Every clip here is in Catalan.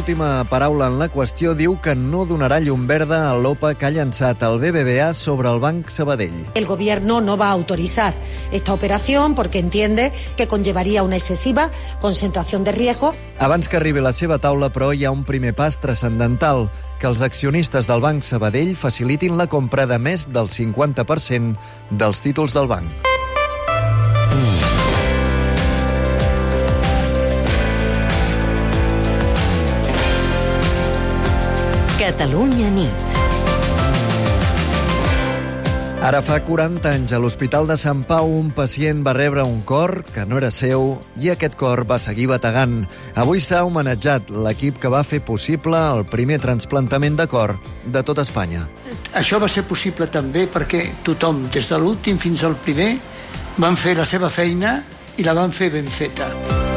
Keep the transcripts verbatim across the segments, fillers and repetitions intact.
l'última paraula en la qüestió, diu que no donarà llum verda a l'O P A que ha llançat el B B V A sobre el Banc Sabadell. El gobierno no va a autorizar esta operación porque entiende que conllevaría una excesiva concentración de riesgo. Abans que arribi a la seva taula, però, hi ha un primer pas transcendental, que els accionistes del Banc Sabadell facilitin la compra de més del cinquanta per cent dels títols del banc. Catalunya nit. Ara fa quaranta anys, a l'Hospital de Sant Pau, un pacient va rebre un cor que no era seu i aquest cor va seguir bategant. Avui s'ha homenatjat l'equip que va fer possible el primer trasplantament de cor de tot Espanya. Això va ser possible també perquè tothom, des de l'últim fins al primer, van fer la seva feina i la van fer ben feta.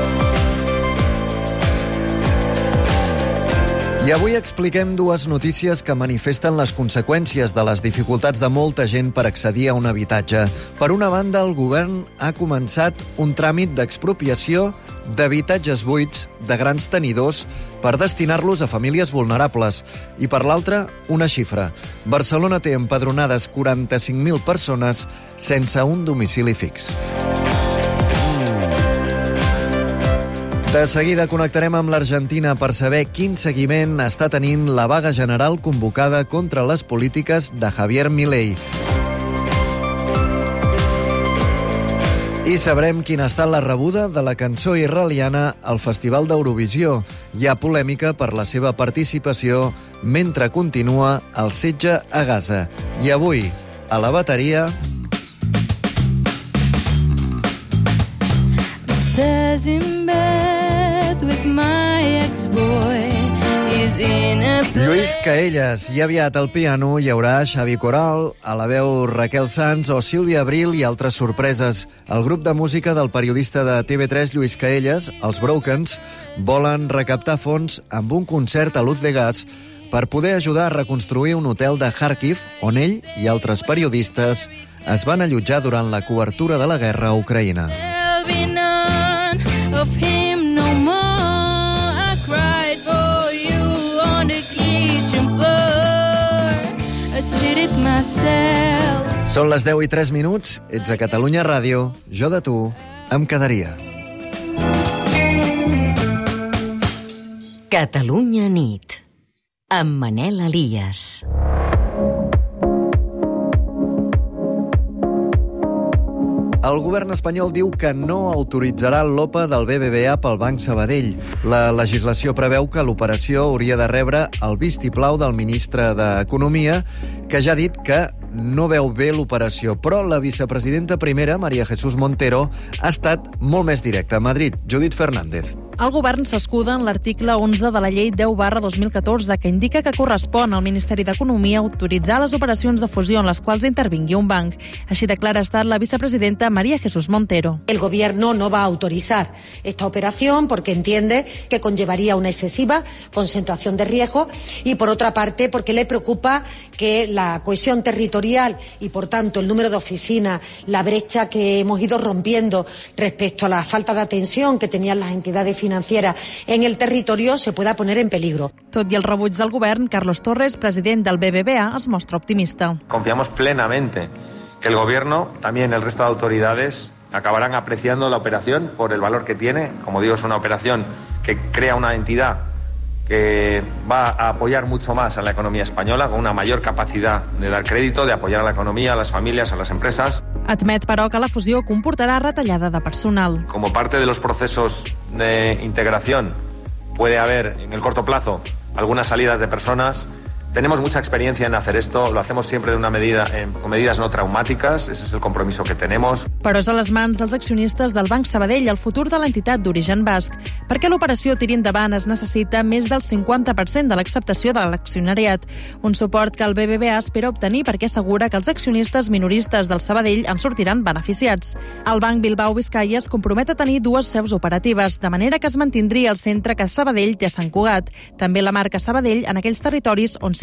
I avui expliquem dues notícies que manifesten les conseqüències de les dificultats de molta gent per accedir a un habitatge. Per una banda, el govern ha començat un tràmit d'expropiació d'habitatges buits de grans tenidors per destinar-los a famílies vulnerables. I per l'altra, una xifra. Barcelona té empadronades quaranta-cinc mil persones sense un domicili fix. De seguida connectarem amb l'Argentina per saber quin seguiment està tenint la vaga general convocada contra les polítiques de Javier Milei. I sabrem quina ha estat la rebuda de la cançó israeliana al Festival d'Eurovisió. Hi ha polèmica per la seva participació mentre continua el setge a Gaza. I avui, a la bateria... Says in bed with my ex-boy. He's in a... Lluís Caelles, i aviat al piano hi haurà Xavi Coral, a la veu Raquel Sanz o Sílvia Abril i altres sorpreses. El grup de música del periodista de T V tres Lluís Caelles, els Brokens, volen recaptar fons amb un concert a Luz de Gas per poder ajudar a reconstruir un hotel de Kharkiv on ell i altres periodistes es van allotjar durant la cobertura de la guerra a Ucraïna. Of him no more. I cried for you on the kitchen floor. I cheated myself. Són les deu i tres minuts, ets a Catalunya Ràdio, jo de tu em quedaria. Catalunya nit, amb Manel Elias. El govern espanyol diu que no autoritzarà l'O P A del B B V A pel Banc Sabadell. La legislació preveu que l'operació hauria de rebre el vistiplau del ministre d'Economia, que ja ha dit que no veu bé l'operació. Però la vicepresidenta primera, María Jesús Montero, ha estat molt més directa. A Madrid, Judit Fernández. El govern s'escuda en l'article onze de la llei deu barra dos mil catorze, que indica que correspon al Ministeri d'Economia autoritzar les operacions de fusió en les quals intervingui un banc. Així declara estar la vicepresidenta María Jesús Montero. El gobierno no va a autorizar esta operación porque entiende que conllevaría una excesiva concentración de riesgo y, por otra parte, porque le preocupa que la cohesión territorial y, por tanto, el número de oficinas, la brecha que hemos ido rompiendo respecto a la falta de atención que tenían las entidades financiera en el territorio se pueda poner en peligro. Tot i el rebuig del govern, Carlos Torres, president del B B V A, es mostra optimista. Confiamos plenamente que el gobierno, también el resto de autoridades, acabarán apreciando la operación por el valor que tiene. Como digo, es una operación que crea una entidad que va a apoyar mucho más a la economía española, con una mayor capacidad de dar crédito, de apoyar a la economía, a las familias, a las empresas. Admet, però, que la fusió comportarà retallada de personal. Como parte de los procesos de integración puede haber, en el corto plazo, algunas salidas de personas. Tenemos mucha experiencia en hacer esto, lo hacemos siempre de una medida, eh, con medidas no traumáticas, ese es el compromiso que tenemos. Però és a les mans dels accionistes del Banc Sabadell el futur de l'entitat d'origen basc. Perquè l'operació tiri endavant es necessita més del cinquanta per cent de l'acceptació de l'accionariat, un suport que el B B V A espera obtenir perquè assegura que els accionistes minoristes del Sabadell en sortiran beneficiats. El Banc Bilbao Vizcaya es compromet a tenir dues seus operatives, de manera que es mantindria el centre que Sabadell té a Sant Cugat, també la marca Sabadell en aquells territoris on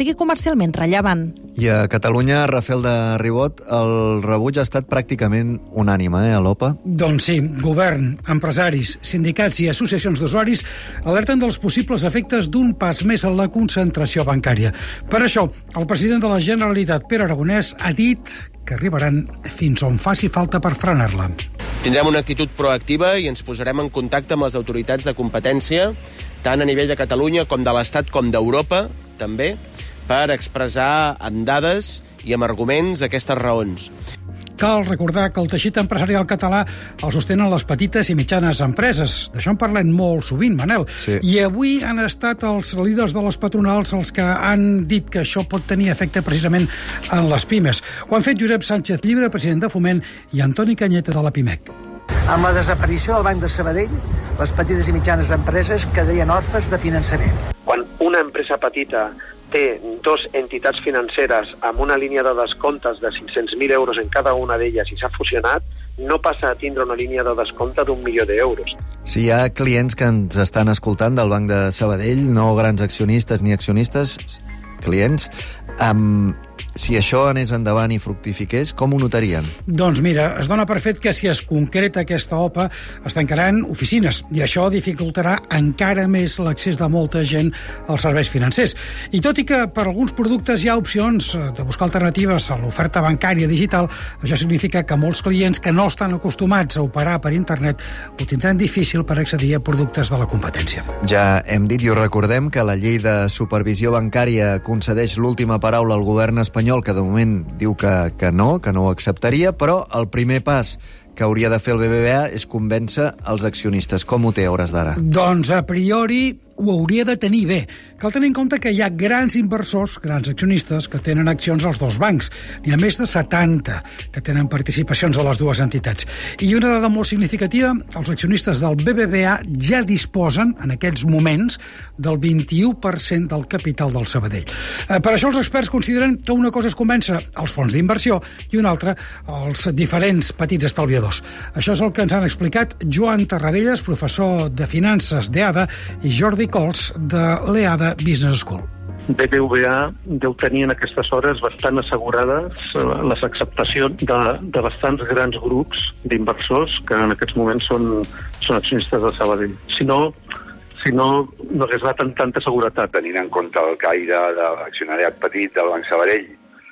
sigui comercialment rellevant. I a Catalunya, Rafael de Ribot, el rebuig ha estat pràcticament unànime, eh, a l'O P A? Doncs sí, govern, empresaris, sindicats i associacions d'usuaris alerten dels possibles efectes d'un pas més en la concentració bancària. Per això, el president de la Generalitat, Pere Aragonès, ha dit que arribaran fins on faci falta per frenar-la. Tindrem una actitud proactiva i ens posarem en contacte amb les autoritats de competència, tant a nivell de Catalunya com de l'Estat com d'Europa, també, per expressar amb dades i amb arguments aquestes raons. Cal recordar que el teixit empresarial català el sostenen les petites i mitjanes empreses. D'això en parlem molt sovint, Manel. Sí. I avui han estat els líders de les patronals els que han dit que això pot tenir efecte precisament en les pimes. Ho han fet Josep Sánchez Llibre, president de Foment, i Antoni Cañete, de la Pimec. Amb la desaparició del Banc de Sabadell, les petites i mitjanes empreses quedarien orfes de finançament. Quan una empresa petita té dos entitats financeres amb una línia de descomptes de cinc-cents mil euros en cada una d'elles i s'ha fusionat, no passa a tindre una línia de descompte d'un milió d'euros. Si hi ha clients que ens estan escoltant del Banc de Sabadell, no grans accionistes ni accionistes, clients, amb... si això anés endavant i fructifiqués, com ho notarien? Doncs mira, es dona per fet que si es concreta aquesta O P A es tancaran oficines i això dificultarà encara més l'accés de molta gent als serveis financers. I tot i que per alguns productes hi ha opcions de buscar alternatives a l'oferta bancària digital, això significa que molts clients que no estan acostumats a operar per internet ho tindran difícil per accedir a productes de la competència. Ja hem dit i ho recordem que la llei de supervisió bancària concedeix l'última paraula al govern espanyol, que de moment diu que, que no, que no ho acceptaria, però el primer pas que hauria de fer el B B V A és convèncer els accionistes. Com ho té a hores d'ara? Doncs a priori ho hauria de tenir bé. Cal tenir en compte que hi ha grans inversors, grans accionistes, que tenen accions als dos bancs. N'hi ha més de setanta que tenen participacions a les dues entitats. I una dada molt significativa, els accionistes del B B V A ja disposen, en aquests moments, del vint-i-u per cent del capital del Sabadell. Per això els experts consideren que una cosa és convèncer els fons d'inversió i una altra els diferents petits estalviadors. Això és el que ens han explicat Joan Tarradellas, professor de finances d'E A D A, i Jordi Cols, de l'E A D A Business School. B B V A deu tenir en aquestes hores bastant assegurades les acceptacions de, de bastants grans grups d'inversors que en aquests moments són, són accionistes de Sabadell. Si no, si no, no hagués anat amb tanta seguretat. Tenint en compte el caire de l'accionariat petit del Banc Sabadell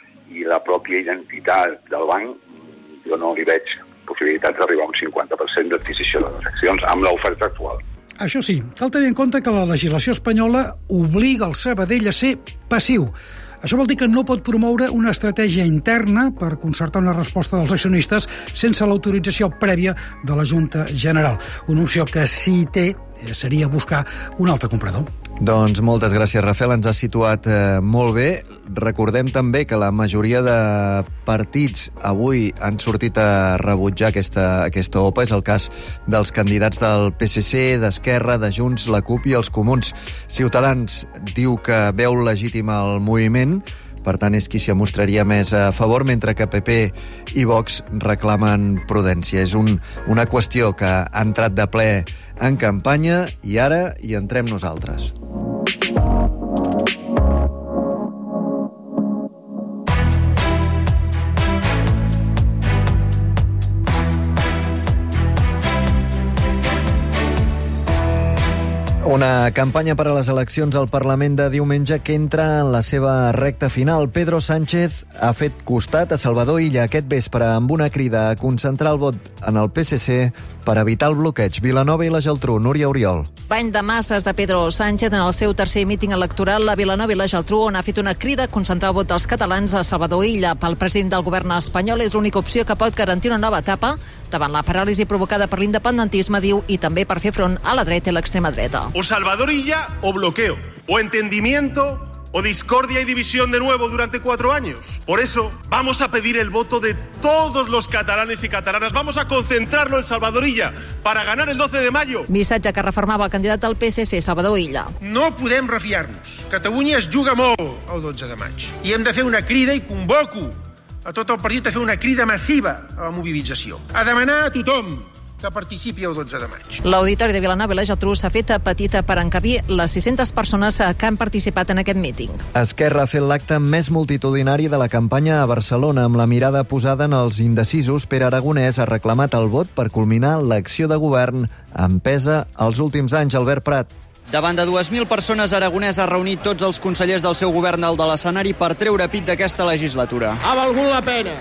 i la pròpia identitat del banc, jo no li veig possibilitats d'arribar a un cinquanta per cent d'adquisició de les accions amb l'oferta actual. Això sí, cal tenir en compte que la legislació espanyola obliga el Sabadell a ser passiu. Això vol dir que no pot promoure una estratègia interna per concertar una resposta dels accionistes sense l'autorització prèvia de la Junta General. Una opció que sí té seria buscar un altre comprador. Doncs moltes gràcies, Rafael. Ens ha situat eh, molt bé. Recordem també que la majoria de partits avui han sortit a rebutjar aquesta, aquesta O P A. És el cas dels candidats del P S C, d'Esquerra, de Junts, la CUP i els Comuns. Ciutadans diu que veu legítim el moviment, per tant és qui s'hi mostraria més a favor, mentre que P P i Vox reclamen prudència. És un, una qüestió que ha entrat de ple en campanya i ara hi entrem nosaltres. Una campanya per a les eleccions al Parlament de diumenge que entra en la seva recta final. Pedro Sánchez ha fet costat a Salvador Illa aquest vespre amb una crida a concentrar el vot en el P S C per evitar el bloqueig. Vilanova i la Geltrú, Núria Oriol. Bany de masses de Pedro Sánchez en el seu tercer míting electoral a Vilanova i la Geltrú, on ha fet una crida a concentrar el vot dels catalans a Salvador Illa. Pel president del govern espanyol és l'única opció que pot garantir una nova etapa davant la paràlisi provocada per l'independentisme, diu, i també per fer front a la dreta i l'extrema dreta. O Salvador Illa o bloqueo, o entendimiento o discordia y división de nuevo durante cuatro años. Por eso vamos a pedir el voto de todos los catalanes y catalanas. Vamos a concentrarlo en Salvador Illa para ganar el doce de mayo. Missatge que reformava el candidat del P S C, Salvador Illa. No podem refiar-nos. Catalunya es juga molt el dotze de maig. I hem de fer una crida, i convoco a tot el partit a fer una crida massiva a la mobilització. A demanar a tothom que participi el dotze de maig. L'Auditori de Vilanova i la Geltrú s'ha fet petita per encabir les sis-centes persones que han participat en aquest míting. Esquerra ha fet l'acte més multitudinari de la campanya a Barcelona, amb la mirada posada en els indecisos. Pere Aragonès ha reclamat el vot per culminar l'acció de govern empesa els últims anys. Albert Prat. Davant de dues mil persones, Aragonès ha reunit tots els consellers del seu govern al de l'escenari per treure pit d'aquesta legislatura. Ha valgut la pena.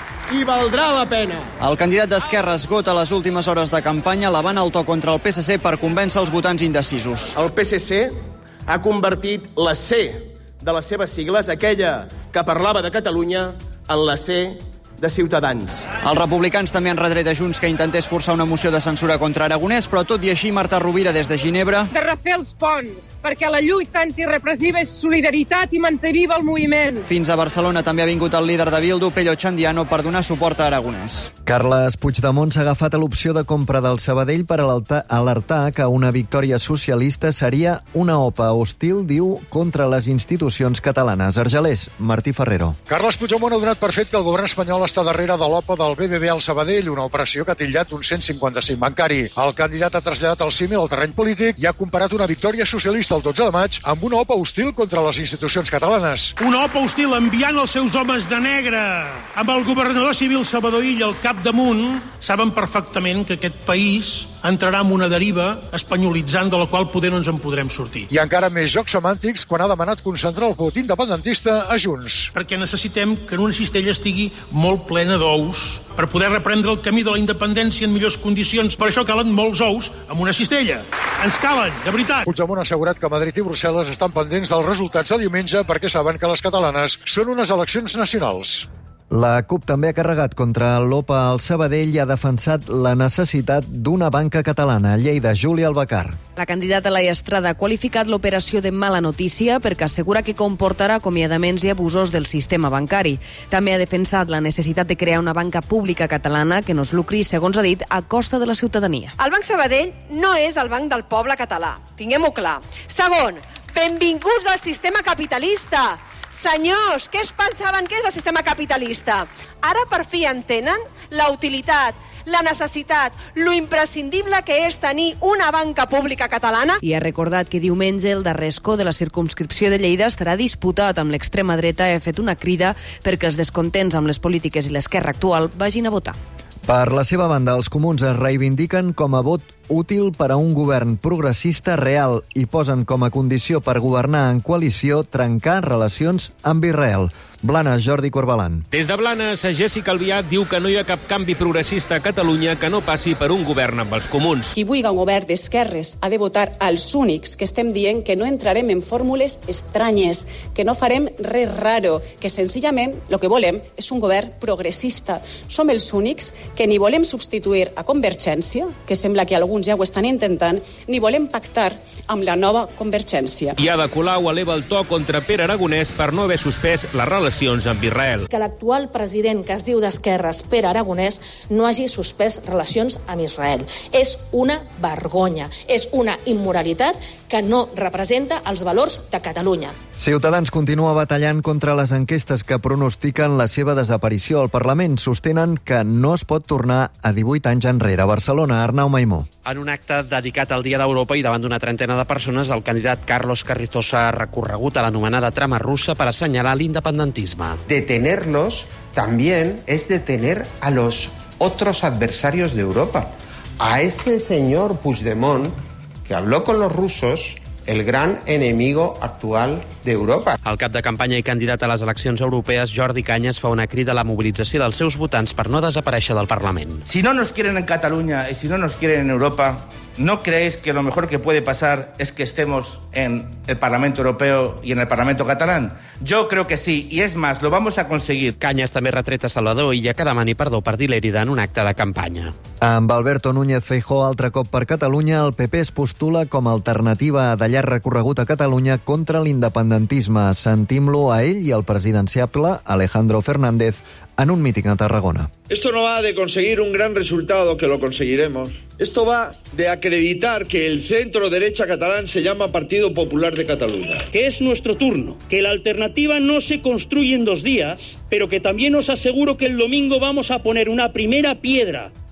I valdrà la pena. El candidat d'Esquerra esgota les últimes hores de campanya, lavant el to contra el P S C per convèncer els votants indecisos. El P S C ha convertit la C de les seves sigles, aquella que parlava de Catalunya, en la C de Ciutadans. Els republicans també han retret a Junts que intentés forçar una moció de censura contra Aragonès, però tot i així Marta Rovira, des de Ginebra... De refer els ponts, perquè la lluita antirepressiva és solidaritat i manté viva el moviment. Fins a Barcelona també ha vingut el líder de Bildu, Pello Chandiano, per donar suport a Aragonès. Carles Puigdemont s'ha agafat a l'opció de compra del Sabadell per alertar que una victòria socialista seria una O P A hostil, diu, contra les institucions catalanes. Argelers, Martí Ferrero. Carles Puigdemont ha donat per fet que el govern espanyol està darrere de l'O P A del B B V al Sabadell, una operació que ha titllat un cent cinquanta-cinc bancari. El candidat ha traslladat el símil al terreny polític i ha comparat una victòria socialista el dotze de maig amb una O P A hostil contra les institucions catalanes. Una O P A hostil enviant els seus homes de negre amb el governador civil Salvador Illa al capdamunt. Saben perfectament que aquest país entrarà en una deriva espanyolitzant de la qual poder no ens en podrem sortir. I encara més jocs semàntics quan ha demanat concentrar el vot independentista a Junts. Perquè necessitem que en una cistella estigui molt plena d'ous per poder reprendre el camí de la independència en millors condicions. Per això calen molts ous en una cistella. Ens calen, de veritat. Puigdemont ha assegurat que Madrid i Brussel·les estan pendents dels resultats de diumenge perquè saben que les catalanes són unes eleccions nacionals. La CUP també ha carregat contra l'O P A al Sabadell i ha defensat la necessitat d'una banca catalana. A Lleida, Júlia Albacar. La candidata Laia Estrada ha qualificat l'operació de mala notícia perquè assegura que comportarà acomiadaments i abusos del sistema bancari. També ha defensat la necessitat de crear una banca pública catalana que no es lucri, segons ha dit, a costa de la ciutadania. El Banc Sabadell no és el banc del poble català. Tinguem-ho clar. Segon, benvinguts al sistema capitalista. Senyors, què es pensaven que és el sistema capitalista? Ara per fi entenen la utilitat, la necessitat, lo imprescindible que és tenir una banca pública catalana. I ha recordat que diumenge el darrer escó de la circumscripció de Lleida estarà disputat amb l'extrema dreta i ha fet una crida perquè els descontents amb les polítiques i l'esquerra actual vagin a votar. Per la seva banda, els comuns es reivindiquen com a vot útil per a un govern progressista real i posen com a condició per governar en coalició trencar relacions amb Israel. Blanes, Jordi Corbalan. Des de Blanes, Jessica Albiach diu que no hi ha cap canvi progressista a Catalunya que no passi per un govern amb els comuns. Qui vulgui un govern d'esquerres ha de votar als únics que estem dient que no entrarem en fórmules estranyes, que no farem res raro, que senzillament el que volem és un govern progressista. Som els únics que ni volem substituir a Convergència, que sembla que alguns ja ho estan intentant, ni volem pactar amb la nova Convergència. I Ada Colau eleva el to contra Pere Aragonès per no haver suspès les relacions amb Israel. Que l'actual president, que es diu d'esquerres, Pere Aragonès, no hagi suspès relacions amb Israel. És una vergonya, és una immoralitat que no representa els valors de Catalunya. Ciutadans continua batallant contra les enquestes que pronostiquen la seva desaparició al Parlament. Sostenen que no es pot tornar a divuit anys enrere. A Barcelona, Arnau Maimó. En un acte dedicat al Dia d'Europa i davant d'una trentena de persones, el candidat Carlos Carrizosa ha recorregut a l'anomenada trama russa per assenyalar l'independentisme. Detenerlos también es detener a los otros adversarios de Europa. A ese señor Puigdemont, que habló con los rusos, el gran enemigo actual d'Europa. El cap de campanya i candidat a les eleccions europees, Jordi Cañas, fa una crida a la mobilització dels seus votants per no desaparèixer del Parlament. Si no nos quieren en Cataluña y si no nos quieren en Europa, ¿no creéis que lo mejor que puede pasar es que estemos en el Parlamento Europeo y en el Parlamento catalán? Yo creo que sí, y es más, lo vamos a conseguir. Cañas també retret a Salvador Illa que demani perdó per dir l'herida en un acte de campanya. Amb Alberto Núñez Feijóo altre cop per Catalunya, el P P es postula com a alternativa de llarg recorregut a Catalunya contra l'independentisme. Sentim-lo a ell i al presidenciable Alejandro Fernández en un míting a Tarragona. Esto no va de conseguir un gran resultado, que lo conseguiremos. Esto va de acreditar que el centro derecha catalán se llama Partido Popular de Cataluña. Que es nuestro turno, que la alternativa no se construye en dos días, pero que también os aseguro que el domingo vamos a poner una primera piedra.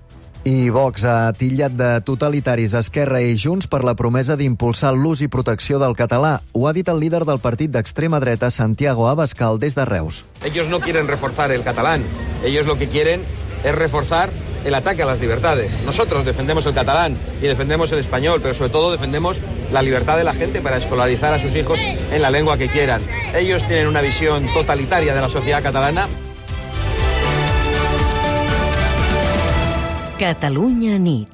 I Vox ha titllat de totalitaris Esquerra i Junts per la promesa d'impulsar l'ús i protecció del català. Ho ha dit el líder del partit d'extrema dreta, Santiago Abascal, des de Reus. Ellos no quieren reforzar el catalán. Ellos lo que quieren es reforzar el ataque a las libertades. Nosotros defendemos el catalán y defendemos el español, pero sobre todo defendemos la libertad de la gente para escolarizar a sus hijos en la lengua que quieran. Ellos tienen una visión totalitaria de la sociedad catalana. Catalunya nit.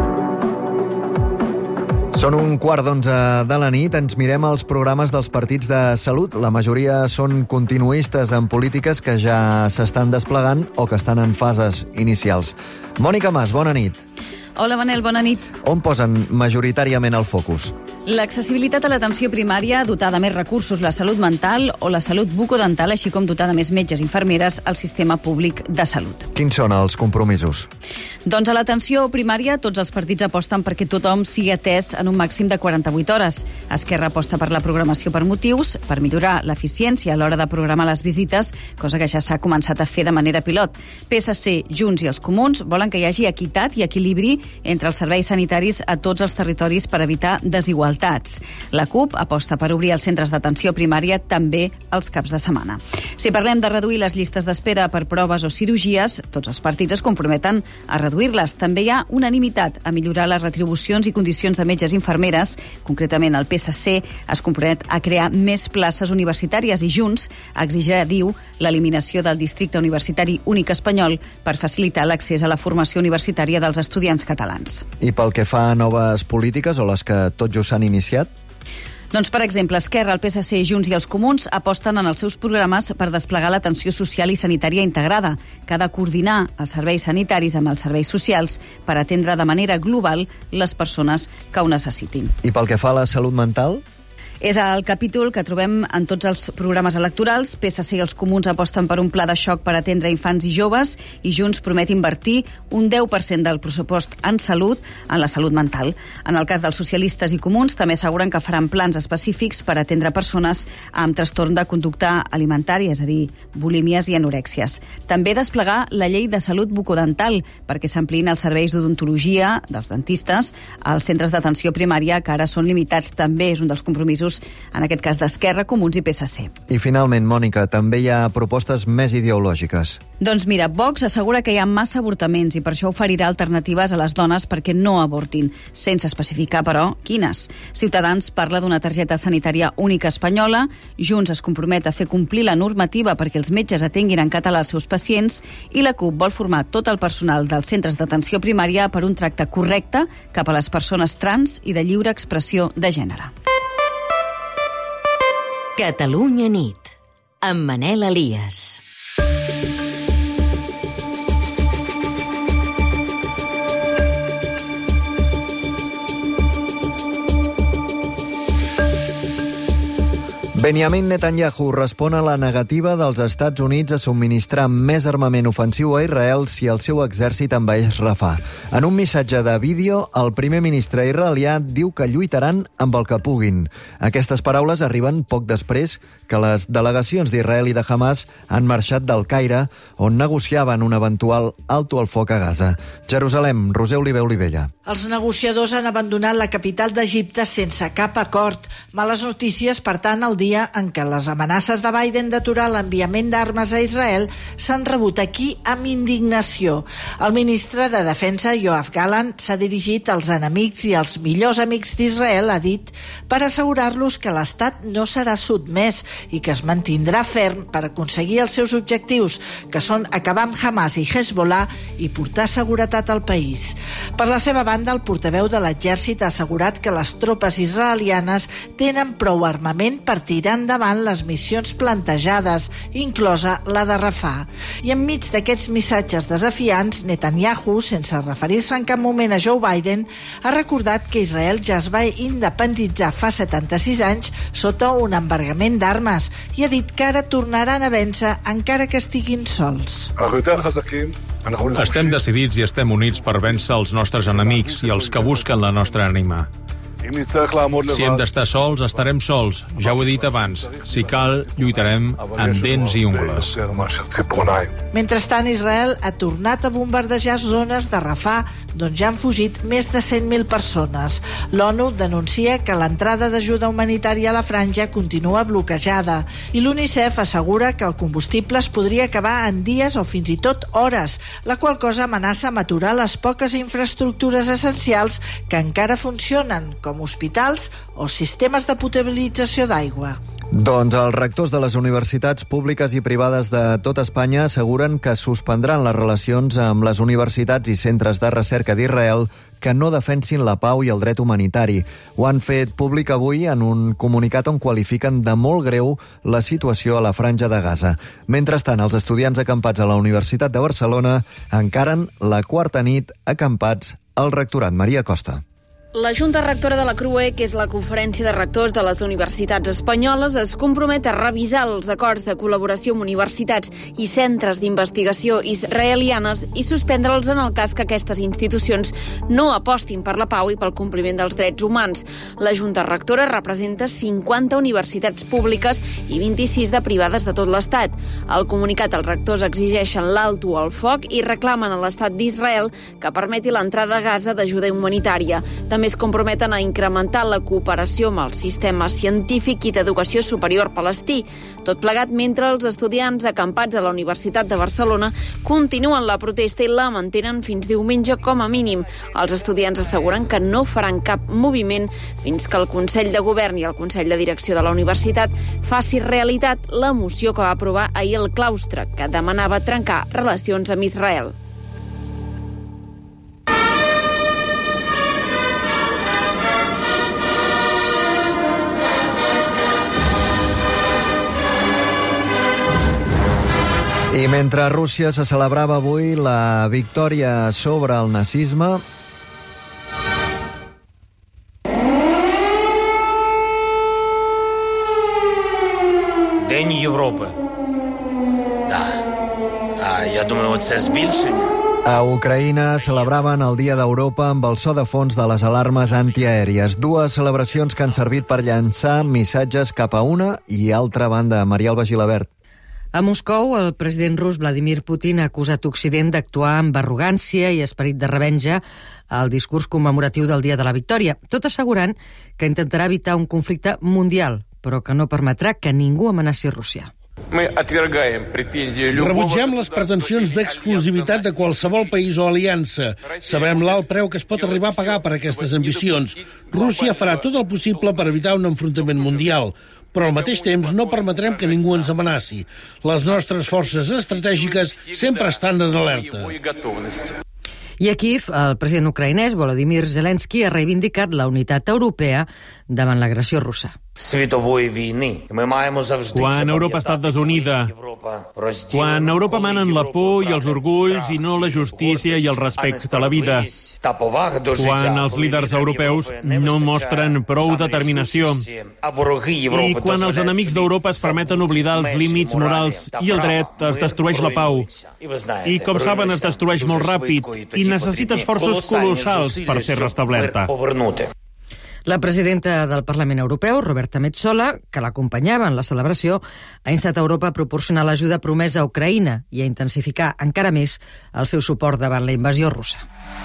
Són un quart d'onze de la nit. Ens mirem els programes dels partits de salut. La majoria són continuistes en polítiques que ja s'estan desplegant o que estan en fases inicials. Mònica Mas, bona nit. Hola, Manel, bona nit. On posen majoritàriament el focus? L'accessibilitat a l'atenció primària, dotar de més recursos la salut mental o la salut bucodental, així com dotar de més metges i infermeres al sistema públic de salut. Quins són els compromisos? Doncs a l'atenció primària tots els partits aposten perquè tothom sigui atès en un màxim de quaranta-vuit hores. Esquerra aposta per la programació per motius, per millorar l'eficiència a l'hora de programar les visites, cosa que ja s'ha començat a fer de manera pilot. P S C, Junts i els Comuns volen que hi hagi equitat i equilibri entre els serveis sanitaris a tots els territoris per evitar desigualtats. La CUP aposta per obrir els centres d'atenció primària també els caps de setmana. Si parlem de reduir les llistes d'espera per proves o cirurgies, tots els partits es comprometen a reduir-les. També hi ha unanimitat a millorar les retribucions i condicions de metges i infermeres. Concretament, el P S C es compromet a crear més places universitàries i Junts exigirà, diu, l'eliminació del districte universitari únic espanyol per facilitar l'accés a la formació universitària dels estudiants catalans. I pel que fa a noves polítiques o les que tot just s'han iniciat? Doncs, per exemple, Esquerra, el P S C, Junts i els Comuns aposten en els seus programes per desplegar l'atenció social i sanitària integrada, que ha de coordinar els serveis sanitaris amb els serveis socials per atendre de manera global les persones que ho necessitin. I pel que fa a la salut mental? És el capítol que trobem en tots els programes electorals. P S C i els Comuns aposten per un pla de xoc per atendre infants i joves i Junts promet invertir un deu per cent del pressupost en salut, en la salut mental. En el cas dels socialistes i comuns també asseguren que faran plans específics per atendre persones amb trastorn de conducta alimentària, és a dir, bulímies i anorèxies. També desplegar la llei de salut bucodental perquè s'ampliïn els serveis d'odontologia dels dentistes als centres d'atenció primària, que ara són limitats. També és un dels compromisos en aquest cas d'Esquerra, Comuns i P S C. I finalment, Mònica, també hi ha propostes més ideològiques. Doncs mira, Vox assegura que hi ha massa avortaments i per això oferirà alternatives a les dones perquè no avortin, sense especificar, però, quines. Ciutadans parla d'una targeta sanitària única espanyola, Junts es compromet a fer complir la normativa perquè els metges atenguin en català els seus pacients i la CUP vol formar tot el personal dels centres d'atenció primària per un tracte correcte cap a les persones trans i de lliure expressió de gènere. Catalunya nit, amb Manel Elias. Benjamin Netanyahu respon a la negativa dels Estats Units a subministrar més armament ofensiu a Israel si el seu exèrcit envaeix Rafah. En un missatge de vídeo, el primer ministre israelià diu que lluitaran amb el que puguin. Aquestes paraules arriben poc després que les delegacions d'Israel i de Hamas han marxat del Caire, on negociaven un eventual alto al foc a Gaza. Jerusalem, Roser Oliver Olivella. Els negociadors han abandonat la capital d'Egipte sense cap acord. Males notícies, per tant, el dia en què les amenaces de Biden d'aturar l'enviament d'armes a Israel s'han rebut aquí amb indignació. El ministre de Defensa, Yoav Gallant, s'ha dirigit als enemics i als millors amics d'Israel, ha dit, per assegurar-los que l'Estat no serà sotmès i que es mantindrà ferm per aconseguir els seus objectius, que són acabar amb Hamas i Hezbollah i portar seguretat al país. Per la seva banda, el portaveu de l'exèrcit ha assegurat que les tropes israelianes tenen prou armament per tirar endavant les missions plantejades, inclosa la de Rafah. I enmig d'aquests missatges desafiants, Netanyahu, sense referir-se en cap moment a Joe Biden, ha recordat que Israel ja es va independitzar fa setanta-sis anys sota un embargament d'armes i ha dit que ara tornaran a vèncer encara que estiguin sols. Estem decidits i estem units per vèncer els nostres enemics i els que busquen la nostra ànima. Si hem d'estar sols, estarem sols. Ja ho he dit abans. Si cal, lluitarem amb dents i ungles. Mentrestant, Israel ha tornat a bombardejar zones de Rafah, d'on ja han fugit més de cent mil persones. L'ONU denuncia que l'entrada d'ajuda humanitària a la franja continua bloquejada i l'UNICEF assegura que el combustible es podria acabar en dies o fins i tot hores, la qual cosa amenaça amb aturar les poques infraestructures essencials que encara funcionen, com hospitals o sistemes de potabilització d'aigua. Doncs els rectors de les universitats públiques i privades de tot Espanya asseguren que suspendran les relacions amb les universitats i centres de recerca d'Israel que no defensin la pau i el dret humanitari. Ho han fet públic avui en un comunicat on qualifiquen de molt greu la situació a la franja de Gaza. Mentrestant, els estudiants acampats a la Universitat de Barcelona encaren la quarta nit acampats al rectorat. Maria Costa. La Junta Rectora de la C R U E, que és la Conferència de Rectors de les Universitats Espanyoles, es compromet a revisar els acords de col·laboració amb universitats i centres d'investigació israelianes i suspendre'ls en el cas que aquestes institucions no apostin per la pau i pel compliment dels drets humans. La Junta Rectora representa cinquanta universitats públiques i vint-i-sis de privades de tot l'Estat. Al comunicat, els rectors exigeixen l'alto al foc i reclamen a l'Estat d'Israel que permeti l'entrada a Gaza d'ajuda humanitària. També es comprometen a incrementar la cooperació amb el sistema científic i d'educació superior palestí. Tot plegat mentre els estudiants acampats a la Universitat de Barcelona continuen la protesta i la mantenen fins diumenge com a mínim. Els estudiants asseguren que no faran cap moviment fins que el Consell de Govern i el Consell de Direcció de la Universitat faci realitat la moció que va aprovar ahir el claustre, que demanava trencar relacions amb Israel. I mentre a Rússia se celebrava avui la victòria sobre el nazisme, День Європи. Да. А я думаю, це збільшення. a Ucraïna celebraven el Dia d'Europa amb el so de fons de les alarmes antiaèries. Dues celebracions que han servit per llançar missatges cap a una i altra banda. Maria Alba Gilabert. A Moscou, el president rus Vladimir Putin ha acusat Occident d'actuar amb arrogància i esperit de revenja al discurs commemoratiu del Dia de la Victòria, tot assegurant que intentarà evitar un conflicte mundial, però que no permetrà que ningú amenaci Rússia. Rebutgem les pretensions d'exclusivitat de qualsevol país o aliança. Sabem l'alt preu que es pot arribar a pagar per aquestes ambicions. Rússia farà tot el possible per evitar un enfrontament mundial, però al mateix temps no permetrem que ningú ens amenaci. Les nostres forces estratègiques sempre estan en alerta. I a Kíev, el president ucraïnès Volodymyr Zelensky ha reivindicat la unitat europea davant l'agressió russa. Quan Europa ha estat desunida, quan Europa manen la por i els orgulls i no la justícia i el respecte a la vida, quan els líders europeus no mostren prou determinació i quan els enemics d'Europa es permeten oblidar els límits morals i el dret, es destrueix la pau. I, com saben, es destrueix molt ràpid i necessita esforços colossals per ser restablerta. La presidenta del Parlament Europeu, Roberta Metsola, que l'acompanyava en la celebració, ha instat a Europa a proporcionar l'ajuda promesa a Ucraïna i a intensificar encara més el seu suport davant la invasió russa.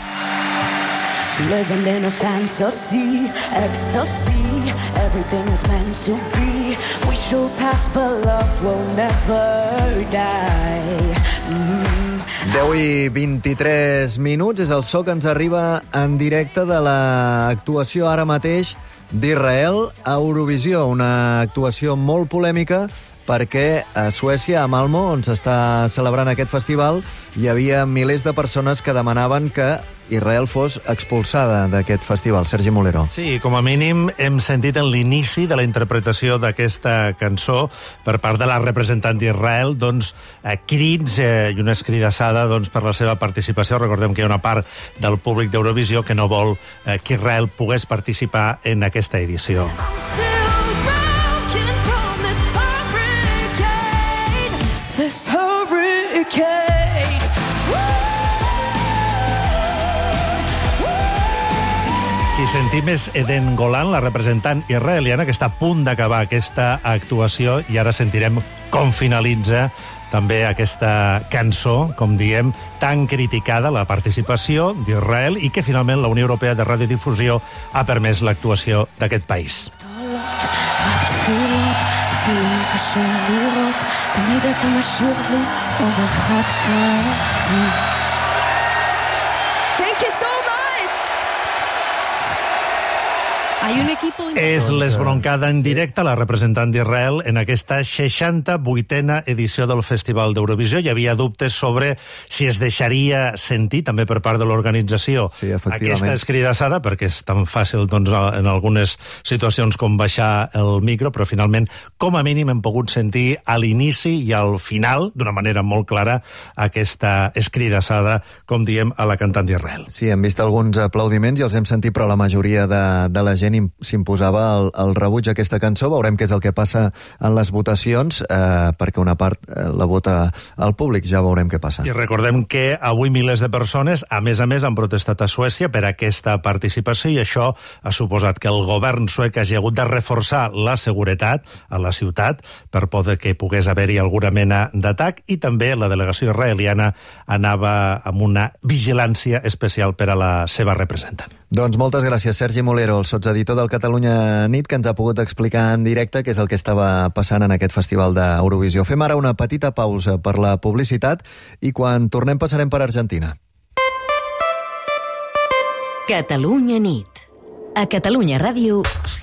Living in a fantasy, ecstasy, everything is meant to be. We shall pass, but love will never die. Mm. deu i vint-i-tres minuts és el so que ens arriba en directe de l'actuació ara mateix d'Israel a Eurovisió, una actuació molt polèmica perquè a Suècia, a Malmö, on s'està celebrant aquest festival, hi havia milers de persones que demanaven que Israel fos expulsada d'aquest festival. Sergi Molero. Sí, com a mínim hem sentit en l'inici de la interpretació d'aquesta cançó per part de la representant d'Israel, doncs, eh, crits eh, i una escridassada doncs, per la seva participació. Recordem que hi ha una part del públic d'Eurovisió que no vol eh, que Israel pogués participar en aquesta edició. This hurricane. qui sentim és Eden Golan, la representant israeliana, que està a punt d'acabar aquesta actuació, i ara sentirem com finalitza també aquesta cançó, com diem, tan criticada, la participació d'Israel, i que finalment la Unió Europea de Radiodifusió ha permès l'actuació d'aquest país. רק תפילות, תפילים קשה לראות, תמיד אתה משאיר לי אור אחד קטן. Thank you so much! Hay un equipo... És l'esbroncada en directe, la representant d'Israel, en aquesta seixanta-vuitena edició del Festival d'Eurovisió. Hi havia dubtes sobre si es deixaria sentir, també per part de l'organització, sí, aquesta escridassada, perquè és tan fàcil doncs, en algunes situacions com baixar el micro, però finalment, com a mínim, hem pogut sentir a l'inici i al final, d'una manera molt clara, aquesta escridassada, com diem, a la cantant d'Israel. Sí, hem vist alguns aplaudiments i els hem sentit, però la majoria de, de la gent s'imposava el, el rebuig a aquesta cançó. Veurem què és el que passa en les votacions, eh, perquè una part eh, la vota al públic, ja veurem què passa. I recordem que avui milers de persones, a més a més, han protestat a Suècia per aquesta participació, i això ha suposat que el govern suec hagi hagut de reforçar la seguretat a la ciutat per poder que pogués haver-hi alguna mena d'atac, i també la delegació israeliana anava amb una vigilància especial per a la seva representant. Doncs moltes gràcies, Sergi Molero, el sotseditor del Catalunya Nit, que ens ha pogut explicar en directe què és el que estava passant en aquest festival d'Eurovisió. Fem ara una petita pausa per la publicitat i quan tornem passarem per Argentina. Catalunya Nit. A Catalunya Ràdio...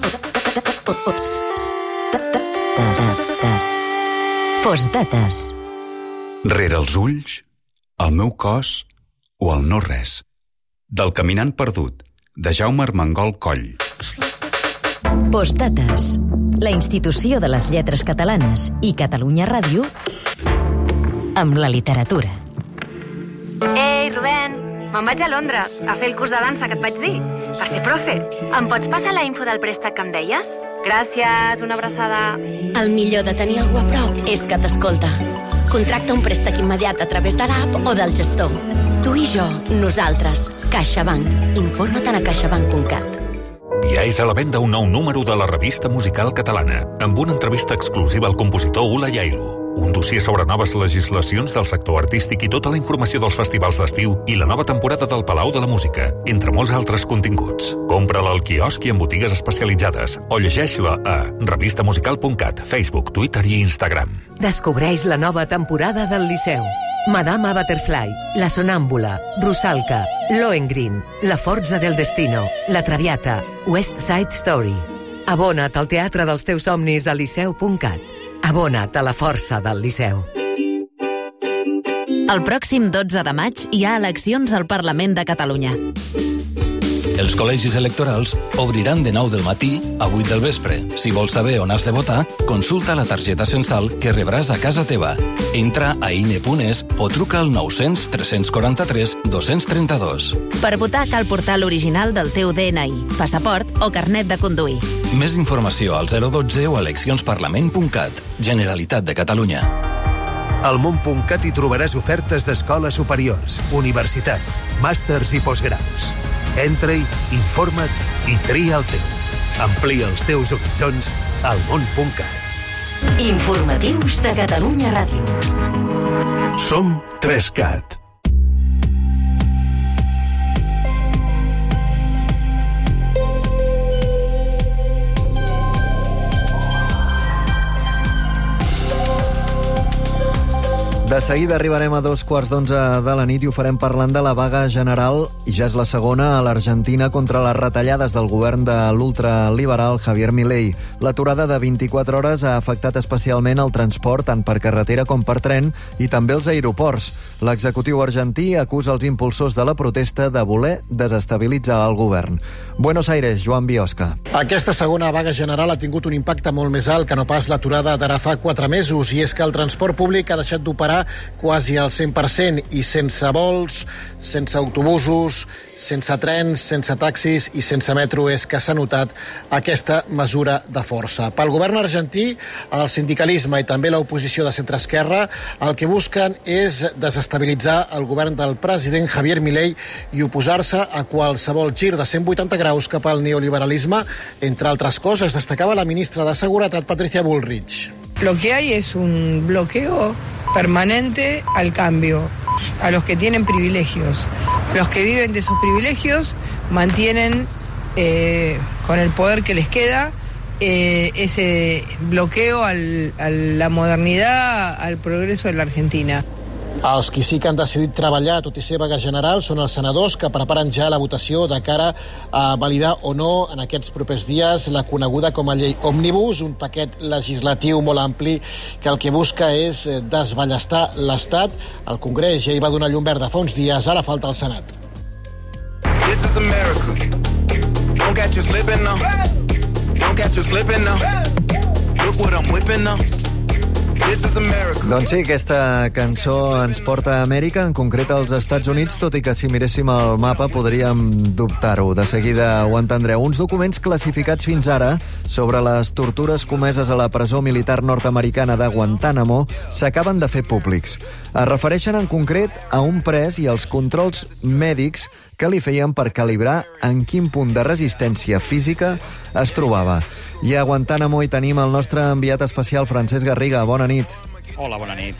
Postdates. Rere els ulls, el meu cos o el no res. Del caminant perdut, de Jaume Armengol Coll. Postdates. La institució de les lletres catalanes i Catalunya Ràdio amb la literatura. Ei, Rubén, me'n vaig a Londres a fer el curs de dansa que et vaig dir, per ser profe. Em pots passar la info del préstec que em deies? Gràcies, una abraçada. El millor de tenir algú a prop és que t'escolta. Contracta un préstec immediat a través de l'app o del gestor. Tu i jo, nosaltres. CaixaBank. Informa't a caixabank punt cat. Ja és a la venda un nou número de la revista musical catalana, amb una entrevista exclusiva al compositor Ula Yailu, un dossier sobre noves legislacions del sector artístic i tota la informació dels festivals d'estiu i la nova temporada del Palau de la Música, entre molts altres continguts. Compra-la al quiosc i en botigues especialitzades o llegeix-la a revista musical punt cat, Facebook, Twitter i Instagram. Descobreix la nova temporada del Liceu. Madama Butterfly, La Sonàmbula, Rusalka, Lohengrin, La Forza del Destino, La Traviata, West Side Story. Abona't al teatre dels teus somnis a liceu punt cat. Abona't a la força del Liceu. El pròxim dotze de maig hi ha eleccions al Parlament de Catalunya. Els col·legis electorals obriran de nou del matí a vuit del vespre. Si vols saber on has de votar, consulta la targeta censal que rebràs a casa teva. Entra a ine punt es o truca al nou-cents tres-cents quaranta-tres dos-cents trenta-dos. Per votar cal portar l'original del teu de ena i, passaport o carnet de conduir. Més informació al zero dotze o a eleccions parlament punt cat. Generalitat de Catalunya. Al món punt cat hi trobaràs ofertes d'escoles superiors, universitats, màsters i postgraus. Entra-hi, informa't i tria el teu. Amplia els teus horitzons al món punt cat. Informatius de Catalunya Ràdio. Som tres cat. De seguida arribarem a dos quarts d'onze de la nit i ho farem parlant de la vaga general, i ja és la segona a l'Argentina contra les retallades del govern de l'ultraliberal Javier Milei. L'aturada de vint-i-quatre hores ha afectat especialment el transport tant per carretera com per tren i també els aeroports. L'executiu argentí acusa els impulsors de la protesta de voler desestabilitzar el govern. Buenos Aires, Joan Biosca. Aquesta segona vaga general ha tingut un impacte molt més alt que no pas l'aturada d'ara fa quatre mesos, i és que el transport públic ha deixat d'operar quasi al cent per cent i sense vols, sense autobusos, sense trens, sense taxis i sense metro és que s'ha notat aquesta mesura de força. Pel govern argentí, el sindicalisme i també l'oposició de centre-esquerra el que busquen és desestabilitzar el govern del president Javier Milei i oposar-se a qualsevol gir de cent vuitanta graus cap al neoliberalisme. Entre altres coses, destacava la ministra de Seguretat, Patricia Bullrich. Lo que hay es un bloqueo permanente al cambio, a los que tienen privilegios. Los que viven de esos privilegios mantienen eh, con el poder que les queda eh, ese bloqueo al, a la modernidad, al progreso de la Argentina. Els qui sí que han decidit treballar, tot i ser vaga general, són els senadors que preparen ja la votació de cara a validar o no en aquests propers dies la coneguda com a llei Òmnibus, un paquet legislatiu molt ampli que el que busca és desballestar l'Estat. El Congrés ja hi va donar llum verda fa uns dies, ara falta el Senat. This is America. Don't catch you slipping now. Don't catch you slipping now. Look what I'm whipping now. Doncs sí, aquesta cançó ens porta a Amèrica, en concret als Estats Units, tot i que si miréssim el mapa podríem dubtar-ho. De seguida ho entendreu. Uns documents classificats fins ara sobre les tortures comeses a la presó militar nord-americana de Guantánamo s'acaben de fer públics. Es refereixen en concret a un pres i als controls mèdics que li feien per calibrar en quin punt de resistència física es trobava. I a Guantánamo hi tenim el nostre enviat especial, Francesc Garriga. Bona nit. Hola, bona nit.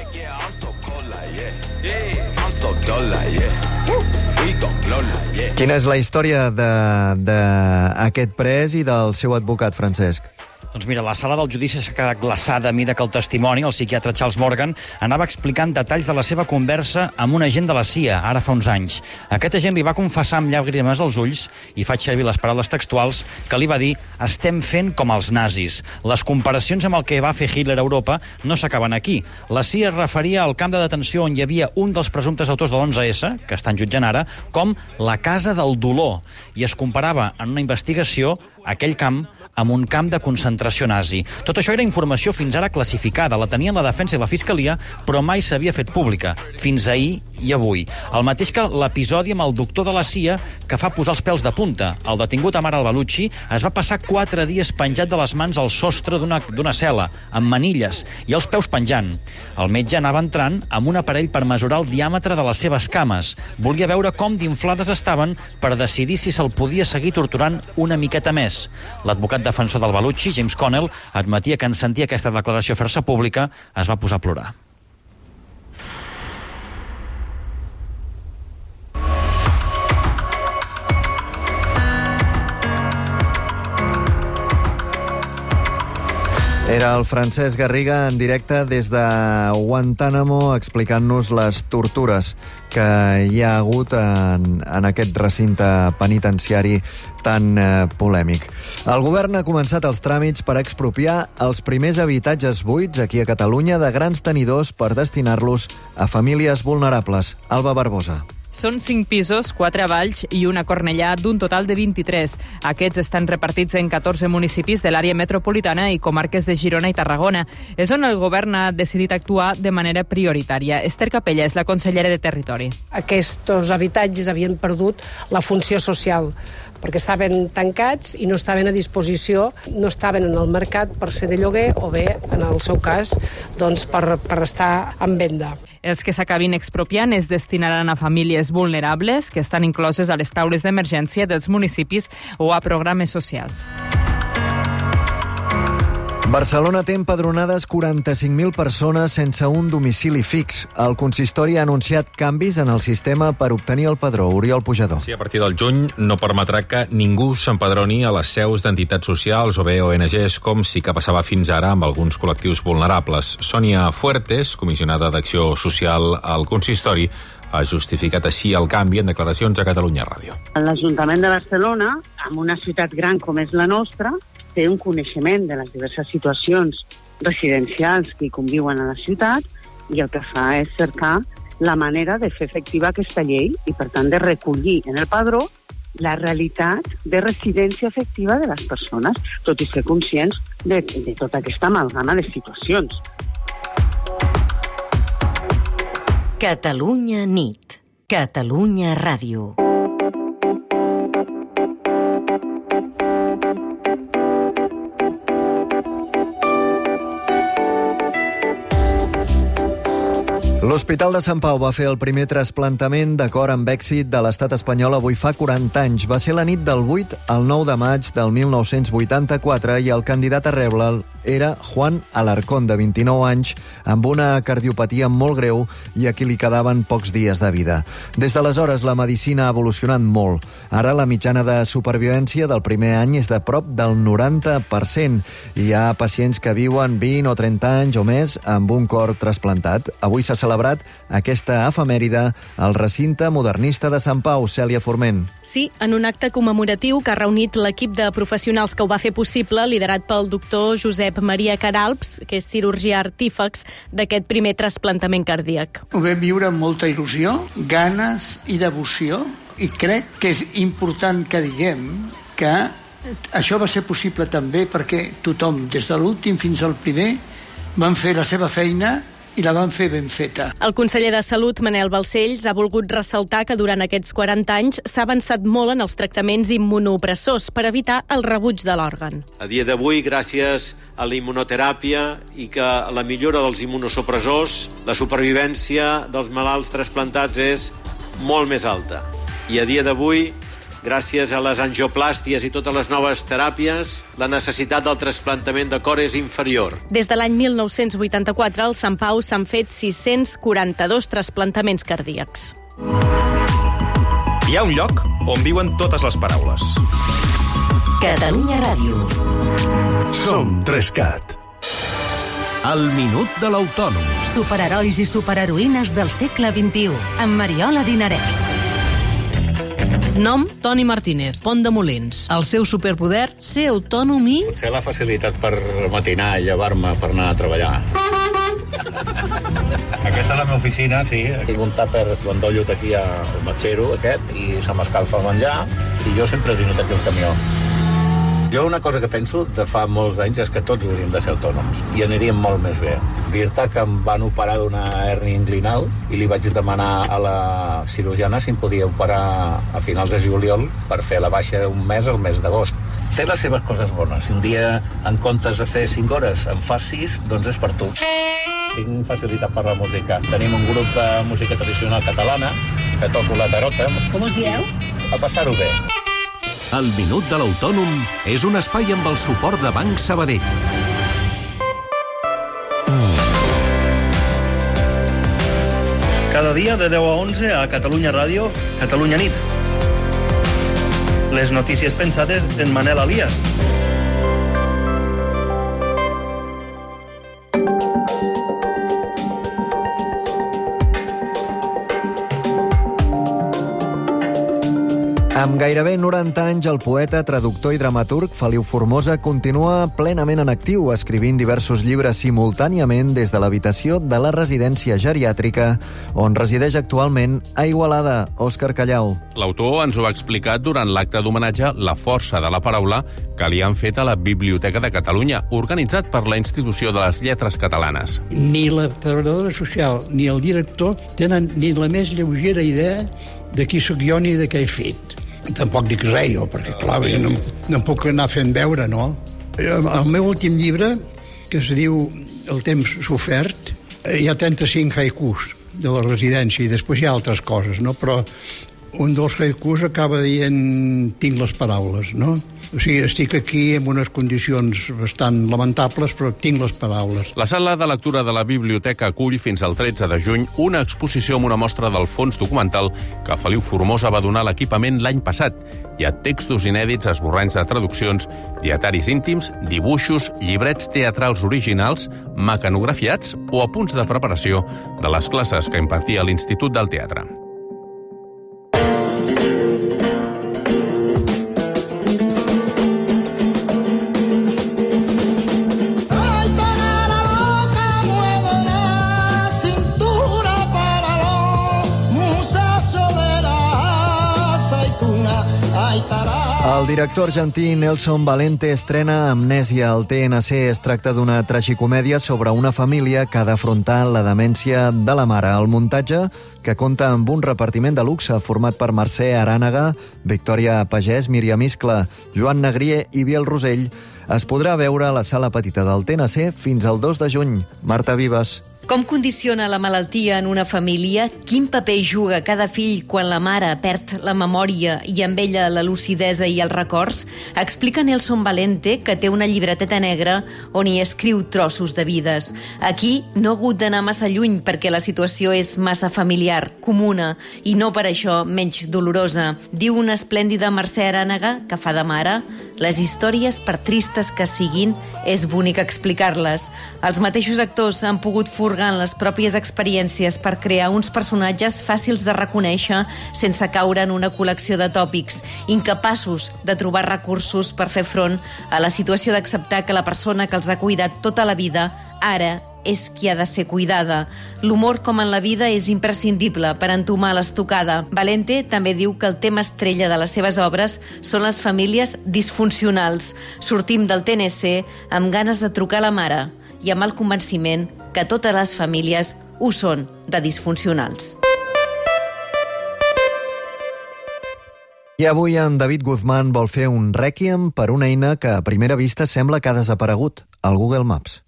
Quina és la història d'aquest pres i del seu advocat, Francesc? Doncs mira, la sala del judici s'ha quedat glaçada a mida que el testimoni, el psiquiatre Charles Morgan, anava explicant detalls de la seva conversa amb un agent de la C I A, ara fa uns anys. Aquest agent li va confessar amb llàgrimes als ulls, i faig servir les paraules textuals, que li va dir: estem fent com els nazis. Les comparacions amb el que va fer Hitler a Europa no s'acaben aquí. La C I A es referia al camp de detenció on hi havia un dels presumptes autors de l'onze essa, que estan jutjant ara, com la casa del dolor, i es comparava en una investigació aquell camp amb un camp de concentració nazi. Tot això era informació fins ara classificada, la tenien la defensa i la fiscalia, però mai s'havia fet pública, fins ahir i avui. El mateix que l'episodi amb el doctor de la C I A que fa posar els pèls de punta. El detingut Amar al-Baluchi es va passar quatre dies penjat de les mans al sostre d'una cel·la, amb manilles, i els peus penjant. El metge anava entrant amb un aparell per mesurar el diàmetre de les seves cames. Volia veure com d'inflades estaven per decidir si se'l podia seguir torturant una miqueta més. L'advocat defensor del Baluchi, James Connell, admetia que en sentir aquesta declaració fer-se pública es va posar a plorar. Era el Francesc Garriga en directe des de Guantánamo explicant-nos les tortures que hi ha hagut en, en aquest recinte penitenciari tan eh, polèmic. El govern ha començat els tràmits per expropiar els primers habitatges buits aquí a Catalunya de grans tenidors per destinar-los a famílies vulnerables. Alba Barbosa. Són cinc pisos, quatre a Valls i una a Cornellà, d'un total de vint-i-tres. Aquests estan repartits en catorze municipis de l'àrea metropolitana i comarques de Girona i Tarragona. És on el govern ha decidit actuar de manera prioritària. Esther Capella és la consellera de Territori. Aquests habitatges havien perdut la funció social, perquè estaven tancats i no estaven a disposició, no estaven en el mercat per ser de lloguer o bé, en el seu cas, doncs per, per estar en venda. Els que s'acabin expropiant es destinaran a famílies vulnerables que estan incloses a les taules d'emergència dels municipis o a programes socials. Barcelona té empadronades quaranta-cinc mil persones sense un domicili fix. El consistori ha anunciat canvis en el sistema per obtenir el padró. Oriol Pujador. Sí, a partir del juny no permetrà que ningú s'empadroni a les seus d'entitats socials o bé O N Ges, com sí que passava fins ara amb alguns col·lectius vulnerables. Sònia Fuertes, comissionada d'Acció Social al consistori, ha justificat així el canvi en declaracions a Catalunya Ràdio. L'Ajuntament de Barcelona, en una ciutat gran com és la nostra, té un coneixement de les diverses situacions residencials que hi conviuen a la ciutat i el que fa és cercar la manera de fer efectiva aquesta llei i, per tant, de recollir en el padró la realitat de residència efectiva de les persones, tot i ser conscients de, de tota aquesta amalgama de situacions. Catalunya nit. Catalunya Ràdio. L'Hospital de Sant Pau va fer el primer trasplantament d'acord amb èxit de l'estat espanyol avui fa quaranta anys. Va ser la nit del vuit al nou de maig del mil nou-cents vuitanta-quatre i el candidat a rebre'l era Juan Alarcón, de vint-i-nou anys, amb una cardiopatia molt greu i a qui li quedaven pocs dies de vida. Des d'aleshores, la medicina ha evolucionat molt. Ara la mitjana de supervivència del primer any és de prop del noranta per cent. Hi ha pacients que viuen vint o trenta anys o més amb un cor trasplantat. Avui s'ha celebrat aquesta efemèride al recinte modernista de Sant Pau. Cèlia Forment. Sí, en un acte commemoratiu que ha reunit l'equip de professionals que ho va fer possible, liderat pel doctor Josep Maria Caralps, que és cirurgià artífex d'aquest primer trasplantament cardíac. Ho vam viure amb molta il·lusió, ganes i devoció, i crec que és important que diguem que això va ser possible també perquè tothom, des de l'últim fins al primer, van fer la seva feina i la van fer ben feta. El conseller de Salut, Manel Balcells, ha volgut ressaltar que durant aquests quaranta anys s'ha avançat molt en els tractaments immunopressors per evitar el rebuig de l'òrgan. A dia d'avui, gràcies a la immunoteràpia i que la millora dels immunosupressors, la supervivència dels malalts trasplantats és molt més alta. I a dia d'avui, gràcies a les angioplàsties i totes les noves teràpies, la necessitat del trasplantament de cor és inferior. Des de l'any mil nou-cents vuitanta-quatre, al Sant Pau s'han fet sis-cents quaranta-dos trasplantaments cardíacs. Hi ha un lloc on viuen totes les paraules. Catalunya Ràdio. Som Trescat. El minut de l'autònom. Superherois i superheroïnes del segle vint-i-u, amb Mariola Dinarès. Nom, Toni Martínez, Pont de Molins. El seu superpoder, ser autònom i... Potser la facilitat per matinar i llevar-me per anar a treballar. Aquesta és la meva oficina, sí. Tinc un tàper, l'endollo aquí al matxero aquest i se m'escalfa el menjar i jo sempre he vingut aquí al camió. Jo una cosa que penso de fa molts anys és que tots hauríem de ser autònoms i aniríem molt més bé. Dir-te que em van operar d'una hèrnia inguinal i li vaig demanar a la cirurgiana si em podia operar a finals de juliol per fer la baixa un mes al mes d'agost. Té les seves coses bones. Si un dia en comptes de fer cinc hores en fas sis, doncs és per tu. Tinc facilitat per la música. Tenim un grup de música tradicional catalana que toco la tarota. Com us dieu? A passar-ho bé. El Minut de l'Autònom és un espai amb el suport de Banc Sabadell. Cada dia de deu a onze a Catalunya Ràdio, Catalunya Nit. Les notícies pensades en Manel Alias. Amb gairebé noranta anys, el poeta, traductor i dramaturg Feliu Formosa continua plenament en actiu, escrivint diversos llibres simultàniament des de l'habitació de la residència geriàtrica on resideix actualment a Igualada. Òscar Callau. L'autor ens ho ha explicat durant l'acte d'homenatge La força de la paraula que li han fet a la Biblioteca de Catalunya, organitzat per la Institució de les Lletres Catalanes. Ni la treballadora social ni el director tenen ni la més lleugera idea de qui sóc jo ni de què he fet. Tampoc dic res, jo, perquè, clar, jo no, no em puc anar fent veure, no? El meu últim llibre, que es diu El temps sofert, hi ha trenta-cinc haikus de la residència i després hi ha altres coses, no? Però un dels haikus acaba dient tinc les paraules, no? O sigui, estic aquí en unes condicions bastant lamentables, però tinc les paraules. La sala de lectura de la biblioteca acull fins al tretze de juny una exposició amb una mostra del fons documental que Feliu Formosa va donar a l'equipament l'any passat. Hi ha textos inèdits, esborranys de traduccions, dietaris íntims, dibuixos, llibrets teatrals originals, mecanografiats o apunts de preparació de les classes que impartia l'Institut del Teatre. El director argentí Nelson Valente estrena Amnèsia al T N C. Es tracta d'una tragicomèdia sobre una família que ha d'afrontar la demència de la mare. El muntatge, que compta amb un repartiment de luxe format per Mercè Arànega, Victòria Pagès, Míriam Iscla, Joan Negrier i Biel Rosell, es podrà veure a la sala petita del T N C fins al dos de juny. Marta Vives. Com condiciona la malaltia en una família? Quin paper juga cada fill quan la mare perd la memòria i amb ella la lucidesa i els records? Explica Nelson Valente, que té una llibreteta negra on hi escriu trossos de vides. Aquí no ha hagut d'anar massa lluny perquè la situació és massa familiar, comuna i no per això menys dolorosa. Diu una esplèndida Mercè Arànega, que fa de mare: les històries, per tristes que siguin, és bonic explicar-les. Els mateixos actors han pogut furgar en les pròpies experiències per crear uns personatges fàcils de reconèixer sense caure en una col·lecció de tòpics, incapaços de trobar recursos per fer front a la situació d'acceptar que la persona que els ha cuidat tota la vida ara és qui ha de ser cuidada. L'humor, com en la vida, és imprescindible per entomar l'estocada. Valente també diu que el tema estrella de les seves obres són les famílies disfuncionals. Sortim del T N C amb ganes de trucar a la mare i amb el convenciment que totes les famílies ho són de disfuncionals. I avui en David Guzmán vol fer un rèquiem per una eina que a primera vista sembla que ha desaparegut, el Google Maps.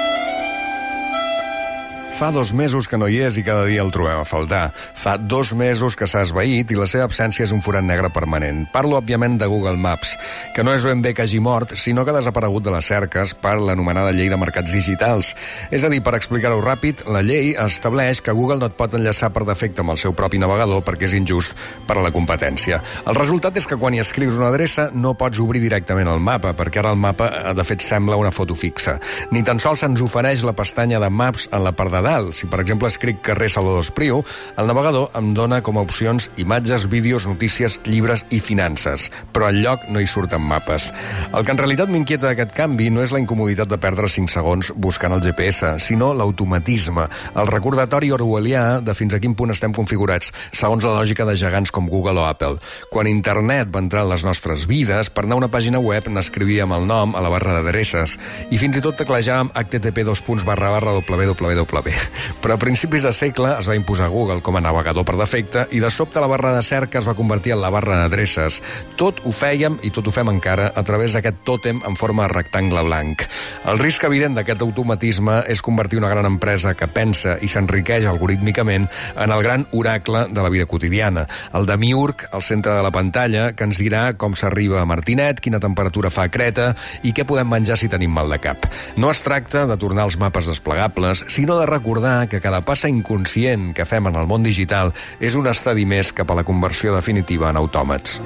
Fa dos mesos que no hi és i cada dia el trobem a faltar. Fa dos mesos que s'ha esvaït i la seva absència és un forat negre permanent. Parlo, òbviament, de Google Maps, que no és ben bé que hagi mort, sinó que ha desaparegut de les cerques per l'anomenada llei de mercats digitals. És a dir, per explicar-ho ràpid, la llei estableix que Google no et pot enllaçar per defecte amb el seu propi navegador perquè és injust per a la competència. El resultat és que quan hi escrius una adreça no pots obrir directament el mapa, perquè ara el mapa, de fet, sembla una foto fixa. Ni tan sols se'ns ofereix la pestanya de Maps en la part de dalt. Si, per exemple, escric carrer Salvador Espriu, el navegador em dona com a opcions imatges, vídeos, notícies, llibres i finances, però enlloc no hi surten mapes. El que en realitat m'inquieta d'aquest canvi no és la incomoditat de perdre cinc segons buscant el G P S, sinó l'automatisme, el recordatori orwellià de fins a quin punt estem configurats, segons la lògica de gegants com Google o Apple. Quan internet va entrar en les nostres vides, per anar a una pàgina web n'escrivíem el nom a la barra d'adreces i fins i tot teclejàvem h t t p dos punts barra barra w w w. Però a principis de segle es va imposar Google com a navegador per defecte i de sobte la barra de cerca es va convertir en la barra d'adreces. Tot ho fèiem i tot ho fem encara a través d'aquest tòtem en forma de rectangle blanc. El risc evident d'aquest automatisme és convertir una gran empresa que pensa i s'enriqueix algorítmicament en el gran oracle de la vida quotidiana. El demiurg al centre de la pantalla que ens dirà com s'arriba a Martinet, quina temperatura fa a Creta i què podem menjar si tenim mal de cap. No es tracta de tornar als mapes desplegables, sinó de recordar que cada passa inconscient que fem en el món digital és un estadi més cap a la conversió definitiva en autòmats.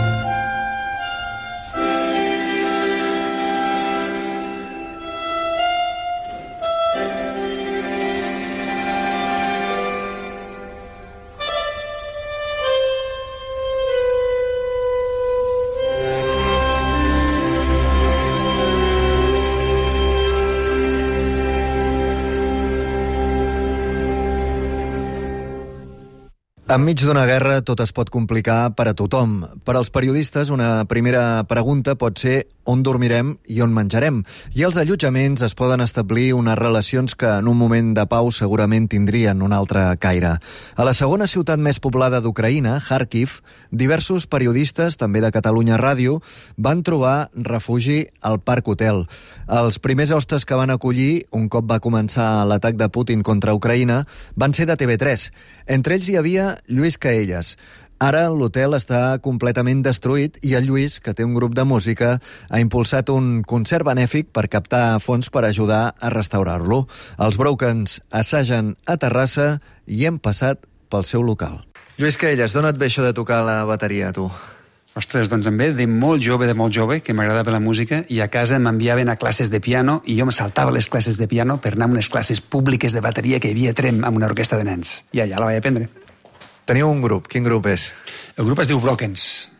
Enmig d'una guerra tot es pot complicar per a tothom. Per als periodistes, una primera pregunta pot ser on dormirem i on menjarem. I els allotjaments es poden establir unes relacions que en un moment de pau segurament tindrien un altre caire. A la segona ciutat més poblada d'Ucraïna, Kharkiv, diversos periodistes, també de Catalunya Ràdio, van trobar refugi al Parc Hotel. Els primers hostes que van acollir, un cop va començar l'atac de Putin contra Ucraïna, van ser de T V tres. Entre ells hi havia Lluís Caelles. Ara l'hotel està completament destruït i el Lluís, que té un grup de música, ha impulsat un concert benèfic per captar fons per ajudar a restaurar-lo. Els Brokens assagen a Terrassa i hem passat pel seu local. Lluís Caelles, d'on et ve això de tocar la bateria, tu? Ostres, doncs em ve de molt jove, de molt jove, que m'agradava la música, i a casa m'enviaven a classes de piano i jo me saltava les classes de piano per anar a unes classes públiques de bateria que hi havia a Trem amb una orquestra de nens. I allà la vaig aprendre. Teniu un grup. Quin grup és? El grup es diu Brokens.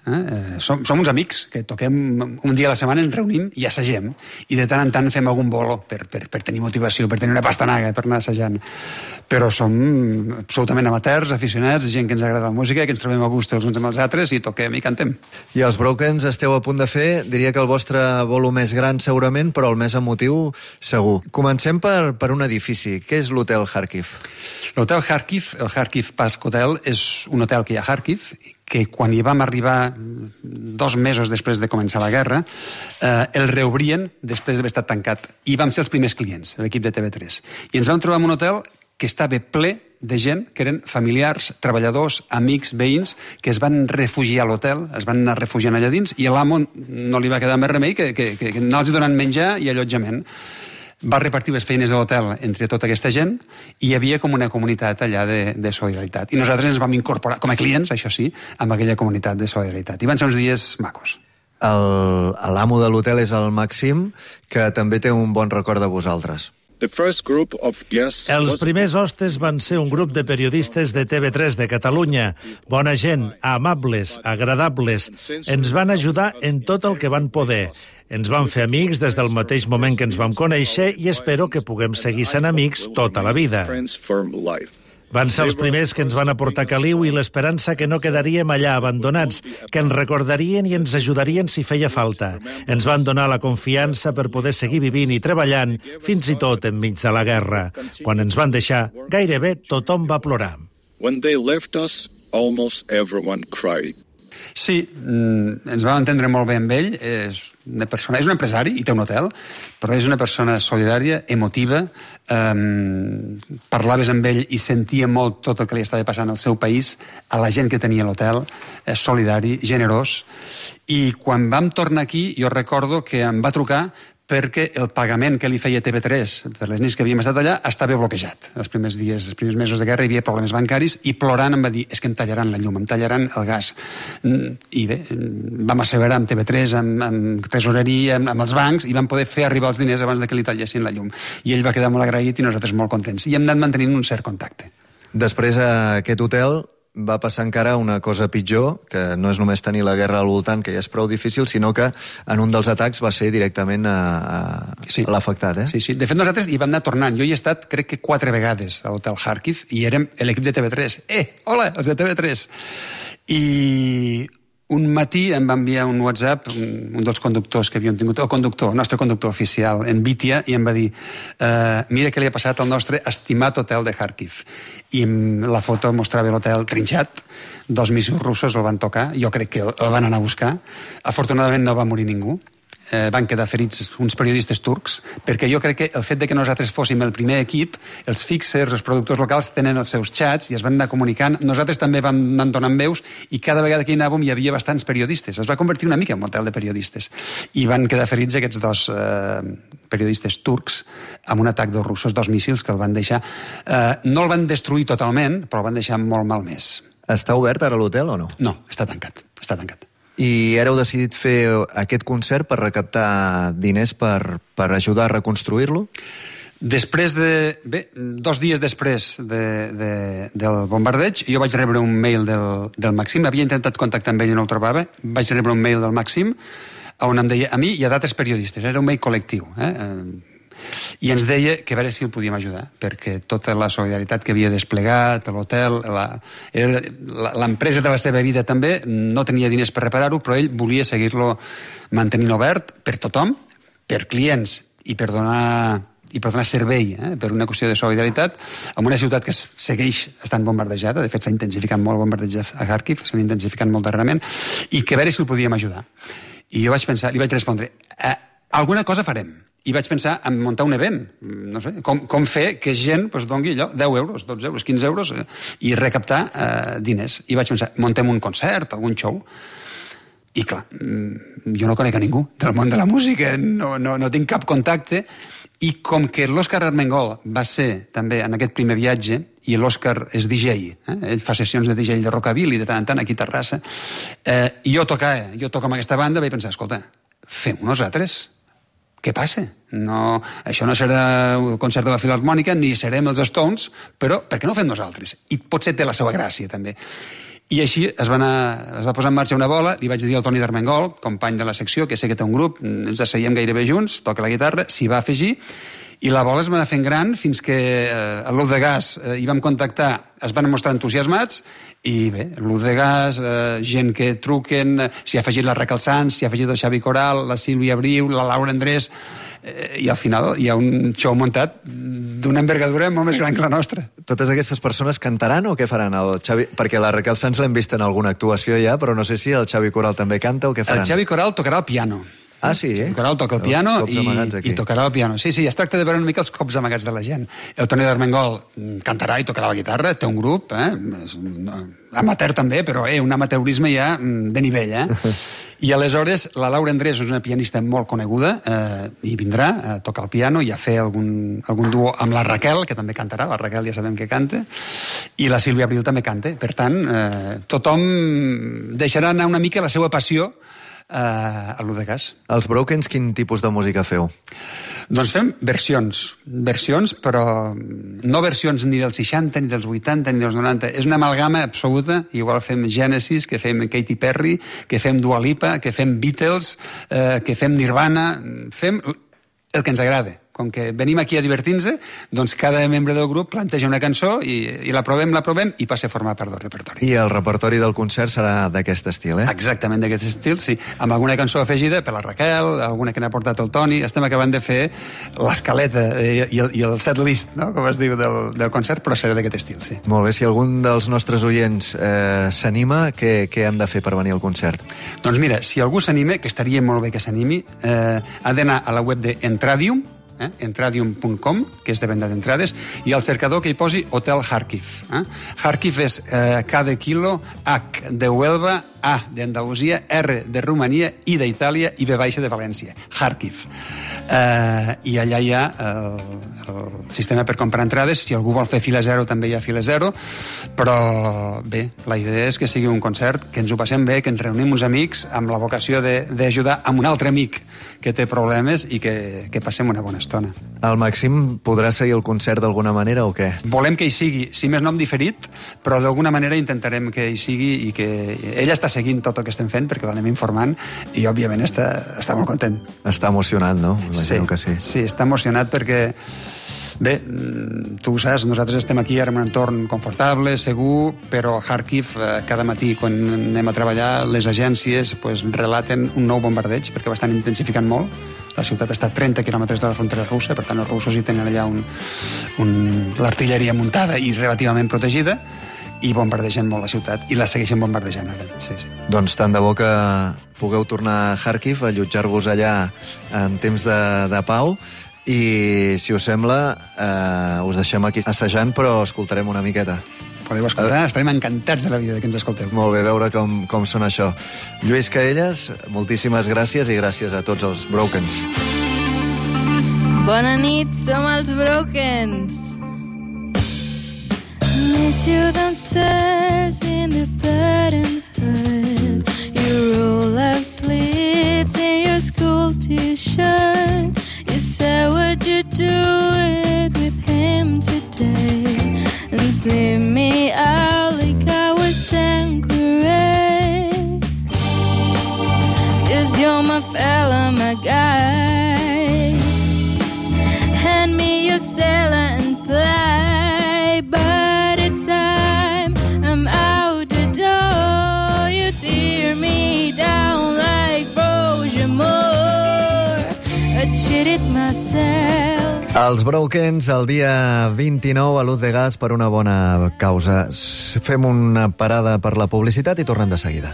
Eh? Som, som uns amics que toquem un dia a la setmana, ens reunim i assagem, i de tant en tant fem algun bolo per, per, per tenir motivació, per tenir una pastanaga, per anar assajant. Però som absolutament amateurs, aficionats, gent que ens agrada la música, que ens trobem a gust els uns amb els altres i toquem i cantem. I els Brokens esteu a punt de fer, diria que el vostre bolo més gran segurament, però el més emotiu segur. Comencem per, per un edifici. Què és l'Hotel Kharkiv? L'Hotel Kharkiv, el Kharkiv Park Hotel, és un hotel que hi ha a Kharkiv, que quan hi vam arribar dos mesos després de començar la guerra, eh, el reobrien després d'haver estat tancat. I vam ser els primers clients, l'equip de T V tres. I ens vam trobar en un hotel que estava ple de gent que eren familiars, treballadors, amics, veïns, que es van refugiar a l'hotel, es van anar refugiant allà dins, i a l'amo no li va quedar més remei que, que, que, que anar-los donant menjar i allotjament. Va repartir les feines de l'hotel entre tota aquesta gent i hi havia com una comunitat allà de, de solidaritat. I nosaltres ens vam incorporar, com a clients, això sí, amb aquella comunitat de solidaritat. I van ser uns dies macos. L'amo de l'hotel és el Maxim, que també té un bon record de vosaltres. Els primers hostes van ser un grup de periodistes de T V tres de Catalunya. Bona gent, amables, agradables. Ens van ajudar en tot el que van poder. Ens vam fer amics des del mateix moment que ens vam conèixer i espero que puguem seguir sent amics tota la vida. Van ser els primers que ens van aportar caliu i l'esperança que no quedaríem allà abandonats, que ens recordarien i ens ajudarien si feia falta. Ens van donar la confiança per poder seguir vivint i treballant, fins i tot enmig de la guerra. Quan ens van deixar, gairebé tothom va plorar. When they left us, almost everyone cried. Sí, ens vam entendre molt bé amb ell. És una persona, és un empresari i té un hotel, però és una persona solidària, emotiva. Um, parlaves amb ell i sentia molt tot el que li estava passant al seu país, a la gent que tenia l'hotel, és solidari, generós. I quan vam tornar aquí, jo recordo que em va trucar perquè el pagament que li feia T V tres per les nits que havíem estat allà estava bloquejat. Els primers dies, els primers mesos de guerra hi havia problemes bancaris i plorant em va dir, és que em tallaran la llum, em tallaran el gas. I bé, vam assegurar amb T V tres, amb, amb tresoreria, amb, amb els bancs, i vam poder fer arribar els diners abans de que li tallessin la llum. I ell va quedar molt agraït i nosaltres molt contents. I hem anat mantenint un cert contacte. Després, a aquest hotel va passar encara una cosa pitjor, que no és només tenir la guerra al voltant, que ja és prou difícil, sinó que en un dels atacs va ser directament a, a, sí. a l'afectat. Eh? Sí, sí. De fet, nosaltres hi vam anar tornant. Jo hi he estat, crec que quatre vegades a l'Hotel Kharkiv, i érem l'equip de T V tres. Eh, hola, els de T V tres! I un matí em va enviar un WhatsApp un, un dels conductors que havíem tingut, el conductor, el nostre conductor oficial, en Vitia, i em va dir eh, mira què li ha passat al nostre estimat hotel de Kharkiv. I la foto mostrava l'hotel trinxat, dos míssils russos el van tocar, jo crec que el van anar a buscar. Afortunadament no va morir ningú. Eh, van quedar ferits uns periodistes turcs, perquè jo crec que el fet de que nosaltres fóssim el primer equip, els fixers, els productors locals tenen els seus xats i es van anar comunicant. Nosaltres també vam anar donant veus i cada vegada que hi anàvem hi havia bastants periodistes. Es va convertir una mica en un hotel de periodistes. I van quedar ferits aquests dos eh, periodistes turcs amb un atac dels russos, dos míssils que el van deixar... Eh, no el van destruir totalment, però el van deixar molt malmès. Està obert ara l'hotel o no? No, està tancat. Està tancat. I éreu decidit fer aquest concert per recaptar diners per, per ajudar a reconstruir-lo? Després de... Bé, dos dies després de, de, del bombardeig, jo vaig rebre un mail del, del Maxim. Havia intentat contactar amb ell i no el trobava. Vaig rebre un mail del Maxim on em deia, a mi i a d'altres periodistes, era un mail col·lectiu, eh? I ens deia que a veure si el podíem ajudar, perquè tota la solidaritat que havia desplegat, l'hotel, l'empresa de la seva vida també, no tenia diners per reparar-ho, però ell volia seguir-lo mantenint obert per tothom, per clients i per donar i per donar servei, eh, per una qüestió de solidaritat, en una ciutat que segueix estant bombardejada. De fet, s'ha intensificat molt el bombardeig a Kharkiv, s'ha intensificat molt darrerament, i que a veure si el podíem ajudar. I jo vaig pensar, li vaig respondre, eh, alguna cosa farem. I vaig pensar en muntar un event, no sé, com, com fer que gent pues, dongui allò, deu euros, dotze euros, quinze euros, eh, i recaptar eh, diners. I vaig pensar, muntem un concert, algun show. I clar, jo no conec a ningú del món de la música, no, no, no tinc cap contacte, i com que l'Òscar Armengol va ser també en aquest primer viatge, i l'Òscar és D J, eh? Ell fa sessions de D J de rockabilly de tant en tant aquí a Terrassa, eh, i jo tocava, jo toco amb aquesta banda, vaig pensar, escolta, fem-ho nosaltres. Què passa? No, això no serà el concert de la Filharmònica, ni serem els Stones, però per què no ho fem nosaltres? I potser té la seva gràcia, també. I així es va, anar, es va posar en marxa una bola, li vaig dir al Toni d'Armengol, company de la secció, que sé que té un grup, ens asseiem gairebé junts, toca la guitarra, s'hi va afegir, i la bola es va anar fent gran fins que eh, a l'U de Gas eh, hi vam contactar, es van mostrar entusiasmats, i bé, l'U de Gas, eh, gent que truquen, eh, s'hi ha afegit la Raquel Sanz, s'hi ha afegit el Xavi Coral, la Sílvia Abril, la Laura Andrés, eh, i al final hi ha un show muntat d'una envergadura molt més gran que la nostra. Totes aquestes persones cantaran o què faran? El Xavi... Perquè la Raquel Sanz l'hem vist en alguna actuació ja, però no sé si el Xavi Coral també canta o què faran. El Xavi Coral tocarà el piano. Ah, sí, eh? El Coral toca el piano i, i tocarà el piano. Sí, sí, es tracta de veure una mica els cops amagats de la gent. El Toni d'Armengol cantarà i tocarà la guitarra, té un grup, eh? Amateur també, però eh, un amateurisme ja de nivell, eh? I aleshores la Laura Andrés és una pianista molt coneguda eh, i vindrà a tocar el piano i a fer algun, algun duo amb la Raquel, que també cantarà, la Raquel ja sabem que canta, i la Sílvia Abril també canta. Per tant, eh, tothom deixarà anar una mica la seva passió a l'U de Gas. Els Brokens, quin tipus de música feu? Doncs fem versions, versions, però no versions ni dels seixanta, ni dels vuitanta, ni dels noranta. És una amalgama absoluta. Igual fem Genesis, que fem Katy Perry, que fem Dua Lipa, que fem Beatles, eh, que fem Nirvana. Fem el que ens agrada. Com que venim aquí a divertir-nos, doncs cada membre del grup planteja una cançó i, i la provem, la provem i passa a formar part del repertori. I el repertori del concert serà d'aquest estil, eh? Exactament d'aquest estil, sí. Amb alguna cançó afegida per la Raquel, alguna que n'ha portat el Toni. Estem acabant de fer l'escaleta i, i, el, i el set list, no?, com es diu, del, del concert, però serà d'aquest estil, sí. Molt bé, si algun dels nostres oients eh, s'anima, què, què han de fer per venir al concert? Doncs mira, si algú s'anima, que estaria molt bé que s'animi, eh, ha d'anar a la web de Entradium, Eh? entradium punt com, que és de venda d'entrades, i al cercador que hi posi Hotel Kharkiv. Eh? Kharkiv és eh, K de Kilo, H de Huelva, A d'Andalusia, R de Romania, I d'Itàlia i B baixa de València. Kharkiv. Eh, I allà hi ha el, el sistema per comprar entrades. Si algú vol fer fila zero, també hi ha fila zero, però bé, la idea és que sigui un concert, que ens ho passem bé, que ens reunim uns amics amb la vocació d'ajudar amb un altre amic que té problemes i que, que passem una bona estona. El Màxim podrà seguir el concert d'alguna manera o què? Volem que hi sigui, si més no en diferit, però d'alguna manera intentarem que hi sigui i que ella està seguint tot el que estem fent perquè l'anem informant i òbviament està, està molt content. Està emocionat, no? Sí, que sí. Sí, està emocionat perquè bé, tu ho saps, nosaltres estem aquí ara en un entorn confortable, segur, però a Kharkiv cada matí quan anem a treballar les agències pues, relaten un nou bombardeig perquè ho estan intensificant molt. La ciutat està a trenta quilòmetres de la frontera russa, per tant els russos hi tenen allà un, un, l'artilleria muntada i relativament protegida i bombardegen molt la ciutat i la segueixen bombardejant ara. Sí, sí. Doncs tant de bo que pugueu tornar a Kharkiv, allotjar-vos allà en temps de, de pau. I, si us sembla, eh, us deixem aquí assajant, però escoltarem una miqueta. Podeu escoltar, estarem encantats de la vida que ens escolteu. Molt bé, veure com, com sona això. Lluís Caelles, moltíssimes gràcies i gràcies a tots els Brokens. Bona nit, som els Brokens. Meet you downstairs in the bed and hurt. You roll up sleeves in your school t-shirt. You said, would you do it with him today? And slip me out like I was incorrect. 'Cause you're my fella, my guy. Hand me your sailor and fly. By the time I'm out the door, you tear me down like Rogemore. I cheated myself. Els Brokens, el dia vint-i-nou a l'U de Gas per una bona causa. Fem una parada per la publicitat i tornem de seguida.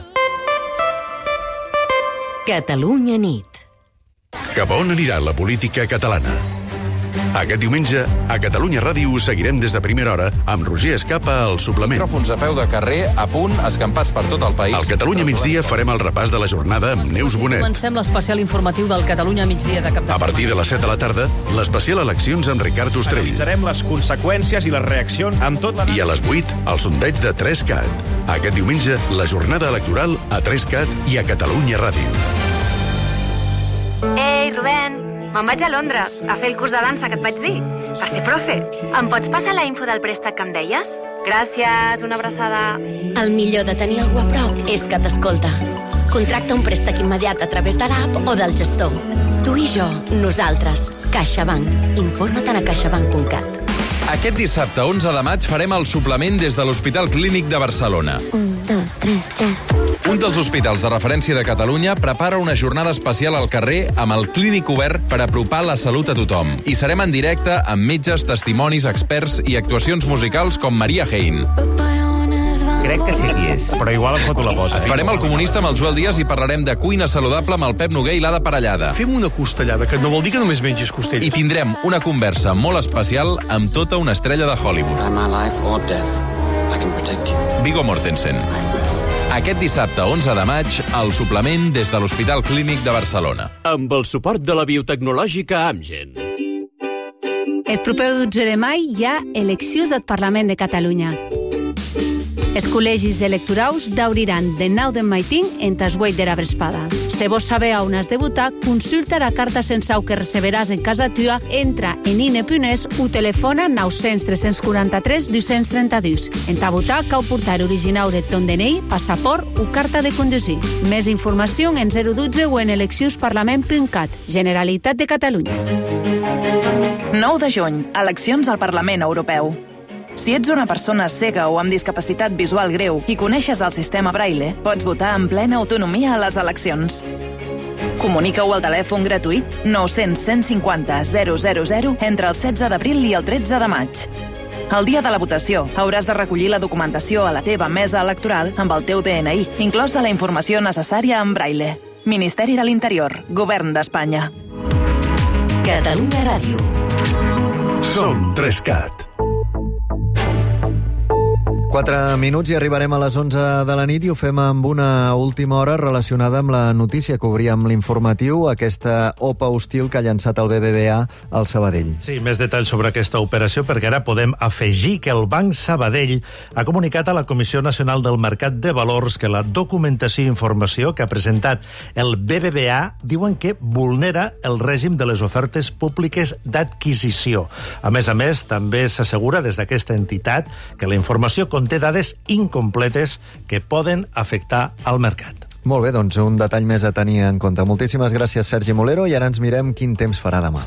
Catalunya nit. Cap a on anirà la política catalana? Aquest diumenge, a Catalunya Ràdio us seguirem des de primera hora amb Roger Escapa al suplement. Micròfons a peu de carrer, a punt, escampats per tot el país. Al Catalunya Migdia farem el repàs de la jornada amb Neus Bonet. Comencem l'especial informatiu del Catalunya Migdia de cap de setmana. A partir de les set de la tarda, l'especial eleccions amb Ricard Ostrell. Analitzarem les conseqüències i les reaccions amb tot la... I a les vuit, el sondeig de tres cat. Aquest diumenge, la jornada electoral a tres cat i a Catalunya Ràdio. Ei, Rubén, me'n vaig a Londres a fer el curs de dansa que et vaig dir. Per ser profe. Em pots passar la info del préstec que em deies? Gràcies, una abraçada. El millor de tenir algú a prop és que t'escolta. Contracta un préstec immediat a través de l'app o del gestor. Tu i jo, nosaltres. CaixaBank. Informa't a caixabank punt cat. Aquest dissabte onze de maig farem el suplement des de l'Hospital Clínic de Barcelona. Un, dos, tres, jazz. Un dels hospitals de referència de Catalunya prepara una jornada especial al carrer amb el clínic obert per apropar la salut a tothom. I serem en directe amb metges, testimonis, experts i actuacions musicals com Maria Hein. Crec que sí qui és, però igual em foto la pota. Farem el comunista amb el Joel Díaz i parlarem de cuina saludable amb el Pep Noguer i l'Ada Parellada. Fem una costellada, que no vol dir que només mengis costella. I tindrem una conversa molt especial amb tota una estrella de Hollywood. Viggo Mortensen. Aquest dissabte, onze de maig, el suplement des de l'Hospital Clínic de Barcelona. Amb el suport de la biotecnològica Amgen. El proper dotze de maig hi ha eleccions al Parlament de Catalunya. Els col·legis electorals d'obriran de nou de maitín en tas vuit de la vesprada. Si vols saber on has de votar, consulta la carta censal que receberàs en casa tua, entra en ine punt es o telefona nou cents tres quaranta-tres dos cents trenta-dos. En ta votar cal portar original de ton D N I, passaport o carta de conduir. Més informació en zero dotze o en eleccionsparlament punt cat. Generalitat de Catalunya. nou de juny, eleccions al Parlament Europeu. Si ets una persona cega o amb discapacitat visual greu i coneixes el sistema Braille, pots votar en plena autonomia a les eleccions. Comunica-ho al telèfon gratuït nou cents cent cinquanta zero zero zero entre el setze d'abril i el tretze de maig. El dia de la votació hauràs de recollir la documentació a la teva mesa electoral amb el teu D N I, inclosa la informació necessària en Braille. Ministeri de l'Interior, Govern d'Espanya. Catalunya Ràdio. Som tres cat. Quatre minuts i arribarem a les onze de la nit i ho fem amb una última hora relacionada amb la notícia que obríem l'informatiu, aquesta O P A hostil que ha llançat el B B V A al Sabadell. Sí, més detalls sobre aquesta operació, perquè ara podem afegir que el Banc Sabadell ha comunicat a la Comissió Nacional del Mercat de Valors que la documentació i informació que ha presentat el B B V A diuen que vulnera el règim de les ofertes públiques d'adquisició. A més a més, també s'assegura des d'aquesta entitat que la informació conté dades incompletes que poden afectar al mercat. Molt bé, doncs un detall més a tenir en compte. Moltíssimes gràcies, Sergi Molero, i ara ens mirem quin temps farà demà.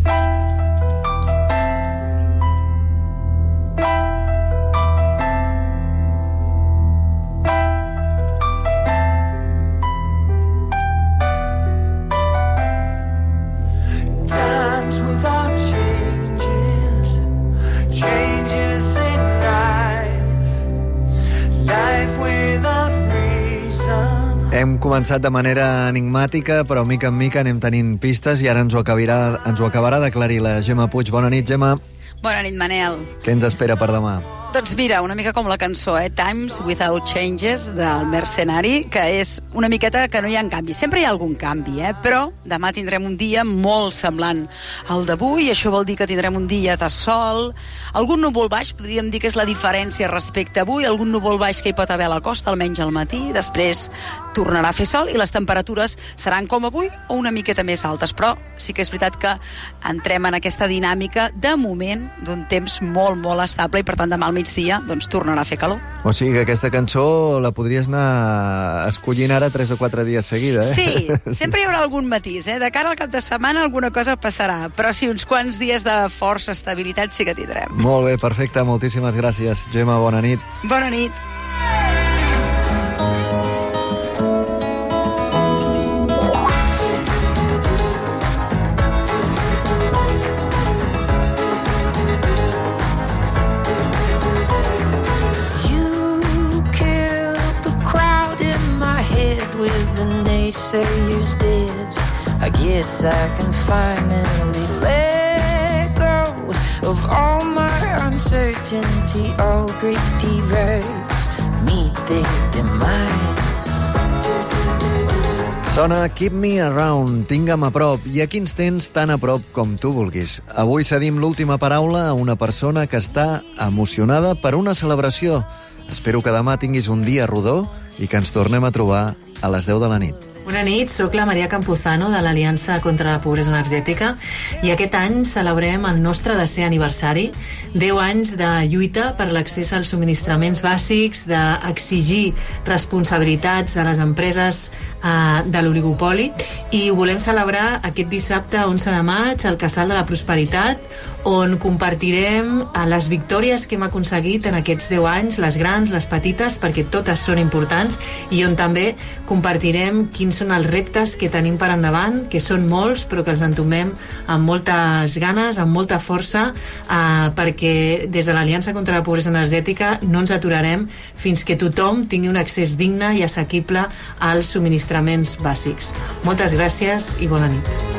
Hem començat de manera enigmàtica, però mica en mica anem tenint pistes i ara ens ho acabarà, ens ho acabarà d'aclarir la Gemma Puig. Bona nit, Gemma. Bona nit, Manel. Què ens espera per demà? Doncs mira, una mica com la cançó, eh? Times Without Changes, del Mercenari, que és una miqueta que no hi ha canvi. Sempre hi ha algun canvi, eh? Però demà tindrem un dia molt semblant al d'avui, això vol dir que tindrem un dia de sol, algun núvol baix, podríem dir que és la diferència respecte a avui, algun núvol baix que hi pot haver a la costa, almenys al matí, després tornarà a fer sol i les temperatures seran com avui o una miqueta més altes, però sí que és veritat que entrem en aquesta dinàmica de moment d'un temps molt, molt estable i per tant demà al migdia doncs tornarà a fer calor. O sigui que aquesta cançó la podries anar escollint ara tres o quatre dies seguida, eh? Sí, sempre hi haurà algun matís, eh? De cara al cap de setmana alguna cosa passarà, però sí, uns quants dies de força estabilitat sí que tindrem. Molt bé, perfecte, moltíssimes gràcies. Gemma, bona nit. Bona nit. Naysayers did. I guess I can finally let go of all my uncertainty. All great divers meet their demise. Sona Keep Me Around, tingue'm a prop, i aquí ens tens tan a prop com tu vulguis. Avui cedim l'última paraula a una persona que està emocionada per una celebració. Espero que demà tinguis un dia rodó i que ens tornem a trobar a les deu de la nit. Bona nit, sóc la Maria Campuzano de l'Aliança contra la Pobresa Energètica i aquest any celebrem el nostre desè aniversari, deu anys de lluita per l'accés als subministraments bàsics, d'exigir responsabilitats a les empreses eh, de l'oligopoli, i ho volem celebrar aquest dissabte onze de maig al Casal de la Prosperitat, on compartirem les victòries que hem aconseguit en aquests deu anys, les grans, les petites, perquè totes són importants, i on també compartirem quins són els reptes que tenim per endavant, que són molts, però que els entomem amb moltes ganes, amb molta força, eh, perquè des de l'Aliança contra la Pobresa Energètica no ens aturarem fins que tothom tingui un accés digne i assequible als subministraments bàsics. Moltes gràcies i bona nit.